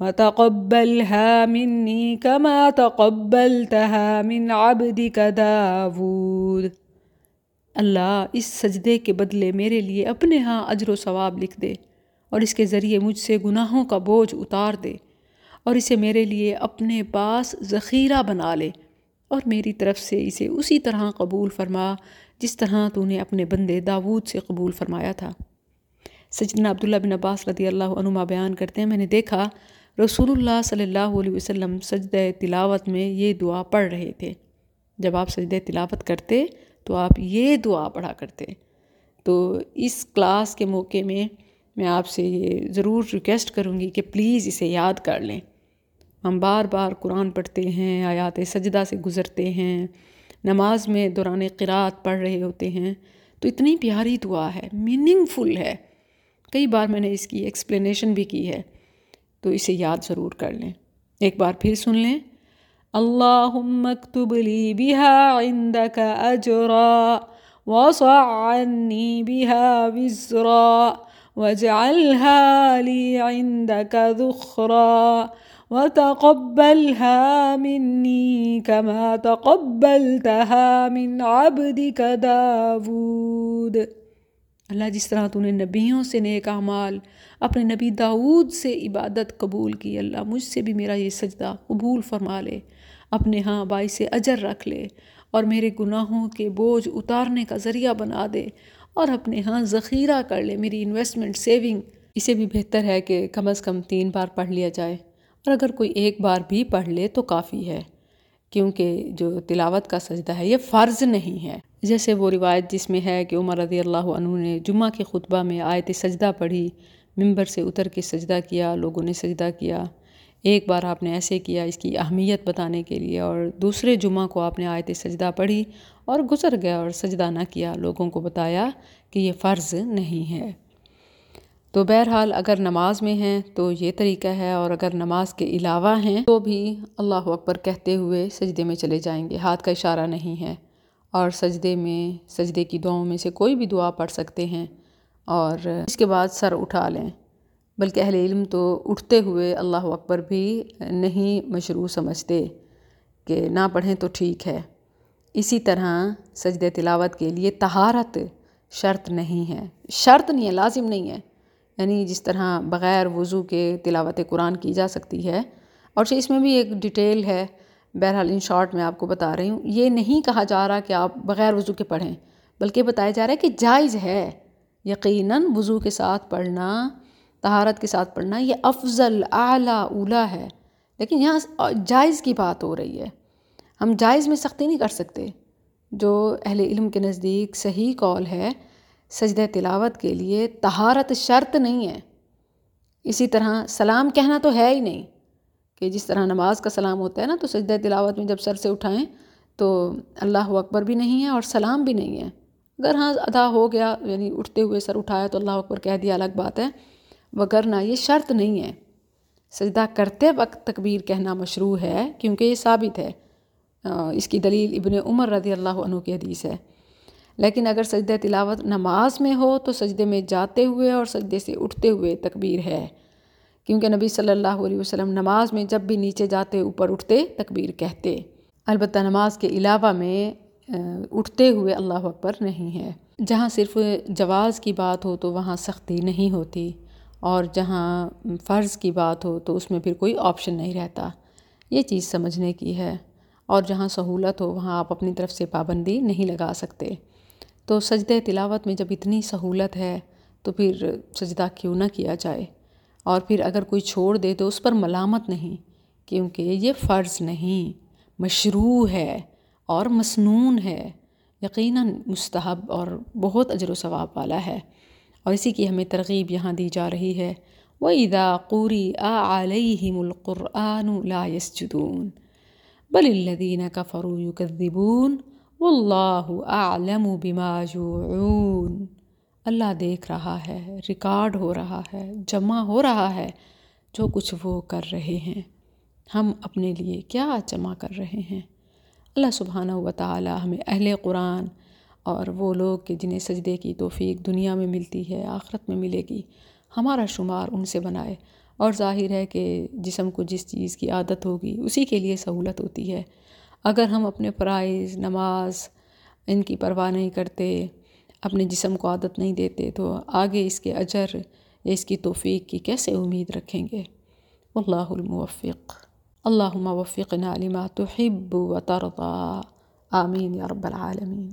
وتقبلها مني كما تقبلتها من عبدك داود۔ اللہ اس سجدے کے بدلے میرے لیے اپنے ہاں اجر و ثواب لکھ دے اور اس کے ذریعے مجھ سے گناہوں کا بوجھ اتار دے اور اسے میرے لیے اپنے پاس ذخیرہ بنا لے اور میری طرف سے اسے اسی طرح قبول فرما جس طرح تو نے اپنے بندے داود سے قبول فرمایا تھا۔ سیدنا عبداللہ بن عباس رضی اللہ عنہما بیان کرتے ہیں، میں نے دیکھا رسول اللہ صلی اللہ علیہ وسلم سجدہ تلاوت میں یہ دعا پڑھ رہے تھے۔ جب آپ سجدہ تلاوت کرتے تو آپ یہ دعا پڑھا کرتے۔ تو اس کلاس کے موقع میں میں آپ سے یہ ضرور ریکویسٹ کروں گی کہ پلیز اسے یاد کر لیں۔ ہم بار بار قرآن پڑھتے ہیں، آیات سجدہ سے گزرتے ہیں، نماز میں دوران قرات پڑھ رہے ہوتے ہیں، تو اتنی پیاری دعا ہے، میننگ فل ہے۔ کئی بار میں نے اس کی ایکسپلینیشن بھی کی ہے، تو اسے یاد ضرور کر لیں۔ ایک بار پھر سن لیں۔ اللہم اکتب لی بہا عندک اجرا وصع عنی بہا وزرا واجعلها لی عندک ذخرا وتقبلها منی کما تقبلتها من عبدک داود۔ اللہ جس طرح تو نے نبیوں سے نیک اعمال اپنے نبی داؤد سے عبادت قبول کی، اللہ مجھ سے بھی میرا یہ سجدہ قبول فرما لے، اپنے ہاں باعث اجر رکھ لے اور میرے گناہوں کے بوجھ اتارنے کا ذریعہ بنا دے اور اپنے ہاں ذخیرہ کر لے، میری انویسٹمنٹ سیونگ۔ اسے بھی بہتر ہے کہ کم از کم تین بار پڑھ لیا جائے، اور اگر کوئی ایک بار بھی پڑھ لے تو کافی ہے، کیونکہ جو تلاوت کا سجدہ ہے یہ فرض نہیں ہے۔ جیسے وہ روایت جس میں ہے کہ عمر رضی اللہ عنہ نے جمعہ کے خطبہ میں آیت سجدہ پڑھی، ممبر سے اتر کے سجدہ کیا، لوگوں نے سجدہ کیا۔ ایک بار آپ نے ایسے کیا اس کی اہمیت بتانے کے لیے، اور دوسرے جمعہ کو آپ نے آیت سجدہ پڑھی اور گزر گیا اور سجدہ نہ کیا، لوگوں کو بتایا کہ یہ فرض نہیں ہے۔ تو بہرحال اگر نماز میں ہیں تو یہ طریقہ ہے، اور اگر نماز کے علاوہ ہیں تو بھی اللہ اکبر کہتے ہوئے سجدے میں چلے جائیں گے، ہاتھ کا اشارہ نہیں ہے، اور سجدے میں سجدے کی دعاؤں میں سے کوئی بھی دعا پڑھ سکتے ہیں، اور اس کے بعد سر اٹھا لیں۔ بلکہ اہل علم تو اٹھتے ہوئے اللہ اکبر بھی نہیں مشروع سمجھتے، کہ نہ پڑھیں تو ٹھیک ہے۔ اسی طرح سجدہ تلاوت کے لیے طہارت شرط نہیں ہے، شرط نہیں ہے، لازم نہیں ہے، یعنی جس طرح بغیر وضو کے تلاوت قرآن کی جا سکتی ہے۔ اور اس میں بھی ایک ڈیٹیل ہے، بہرحال ان شارٹ میں آپ کو بتا رہی ہوں، یہ نہیں کہا جا رہا کہ آپ بغیر وضو کے پڑھیں، بلکہ بتایا جا رہا ہے کہ جائز ہے، یقیناً وضو کے ساتھ پڑھنا، طہارت کے ساتھ پڑھنا یہ افضل اعلیٰ اولیٰ ہے، لیکن یہاں جائز کی بات ہو رہی ہے۔ ہم جائز میں سختی نہیں کر سکتے۔ جو اہل علم کے نزدیک صحیح قول ہے، سجدہ تلاوت کے لیے طہارت شرط نہیں ہے۔ اسی طرح سلام کہنا تو ہے ہی نہیں، کہ جس طرح نماز کا سلام ہوتا ہے نا، تو سجدہ تلاوت میں جب سر سے اٹھائیں تو اللہ اکبر بھی نہیں ہے اور سلام بھی نہیں ہے۔ اگر ہاں ادا ہو گیا، یعنی اٹھتے ہوئے سر اٹھایا تو اللہ اکبر کہہ دیا، الگ بات ہے، وگرنہ یہ شرط نہیں ہے۔ سجدہ کرتے وقت تکبیر کہنا مشروع ہے، کیونکہ یہ ثابت ہے، اس کی دلیل ابن عمر رضی اللہ عنہ کی حدیث ہے۔ لیکن اگر سجدہ تلاوت نماز میں ہو تو سجدے میں جاتے ہوئے اور سجدے سے اٹھتے ہوئے تکبیر ہے، کیونکہ نبی صلی اللہ علیہ وسلم نماز میں جب بھی نیچے جاتے اوپر اٹھتے تکبیر کہتے۔ البتہ نماز کے علاوہ میں اٹھتے ہوئے اللہ اکبر نہیں ہے۔ جہاں صرف جواز کی بات ہو تو وہاں سختی نہیں ہوتی، اور جہاں فرض کی بات ہو تو اس میں پھر کوئی آپشن نہیں رہتا، یہ چیز سمجھنے کی ہے۔ اور جہاں سہولت ہو وہاں آپ اپنی طرف سے پابندی نہیں لگا سکتے۔ تو سجدہ تلاوت میں جب اتنی سہولت ہے تو پھر سجدہ کیوں نہ کیا جائے، اور پھر اگر کوئی چھوڑ دے تو اس پر ملامت نہیں، کیونکہ یہ فرض نہیں، مشروع ہے اور مسنون ہے، یقیناً مستحب اور بہت اجر و ثواب والا ہے۔ اور اسی کی ہمیں ترغیب یہاں دی جا رہی ہے، وَإِذَا قُرِئَ عَلَيْهِمُ الْقُرْآنُ لَا يَسْجُدُونَ بَلِ الَّذِينَ كَفَرُوا يُكَذِّبُونَ وَاللَّهُ أَعْلَمُ بِمَا يُوعُونَ۔ اللہ دیکھ رہا ہے، ریکارڈ ہو رہا ہے، جمع ہو رہا ہے جو کچھ وہ کر رہے ہیں، ہم اپنے لیے کیا جمع کر رہے ہیں۔ اللہ سبحانہ و تعالی ہمیں اہل قرآن اور وہ لوگ کہ جنہیں سجدے کی توفیق دنیا میں ملتی ہے آخرت میں ملے گی، ہمارا شمار ان سے بنائے۔ اور ظاہر ہے کہ جسم کو جس چیز کی عادت ہوگی اسی کے لیے سہولت ہوتی ہے۔ اگر ہم اپنے فرائض، نماز ان کی پرواہ نہیں کرتے، اپنے جسم کو عادت نہیں دیتے، تو آگے اس کے اجر یا اس کی توفیق کی کیسے امید رکھیں گے؟ واللہ الموفق۔ اللہم وفقنا لما تحب و ترضى، آمین یا رب العالمین۔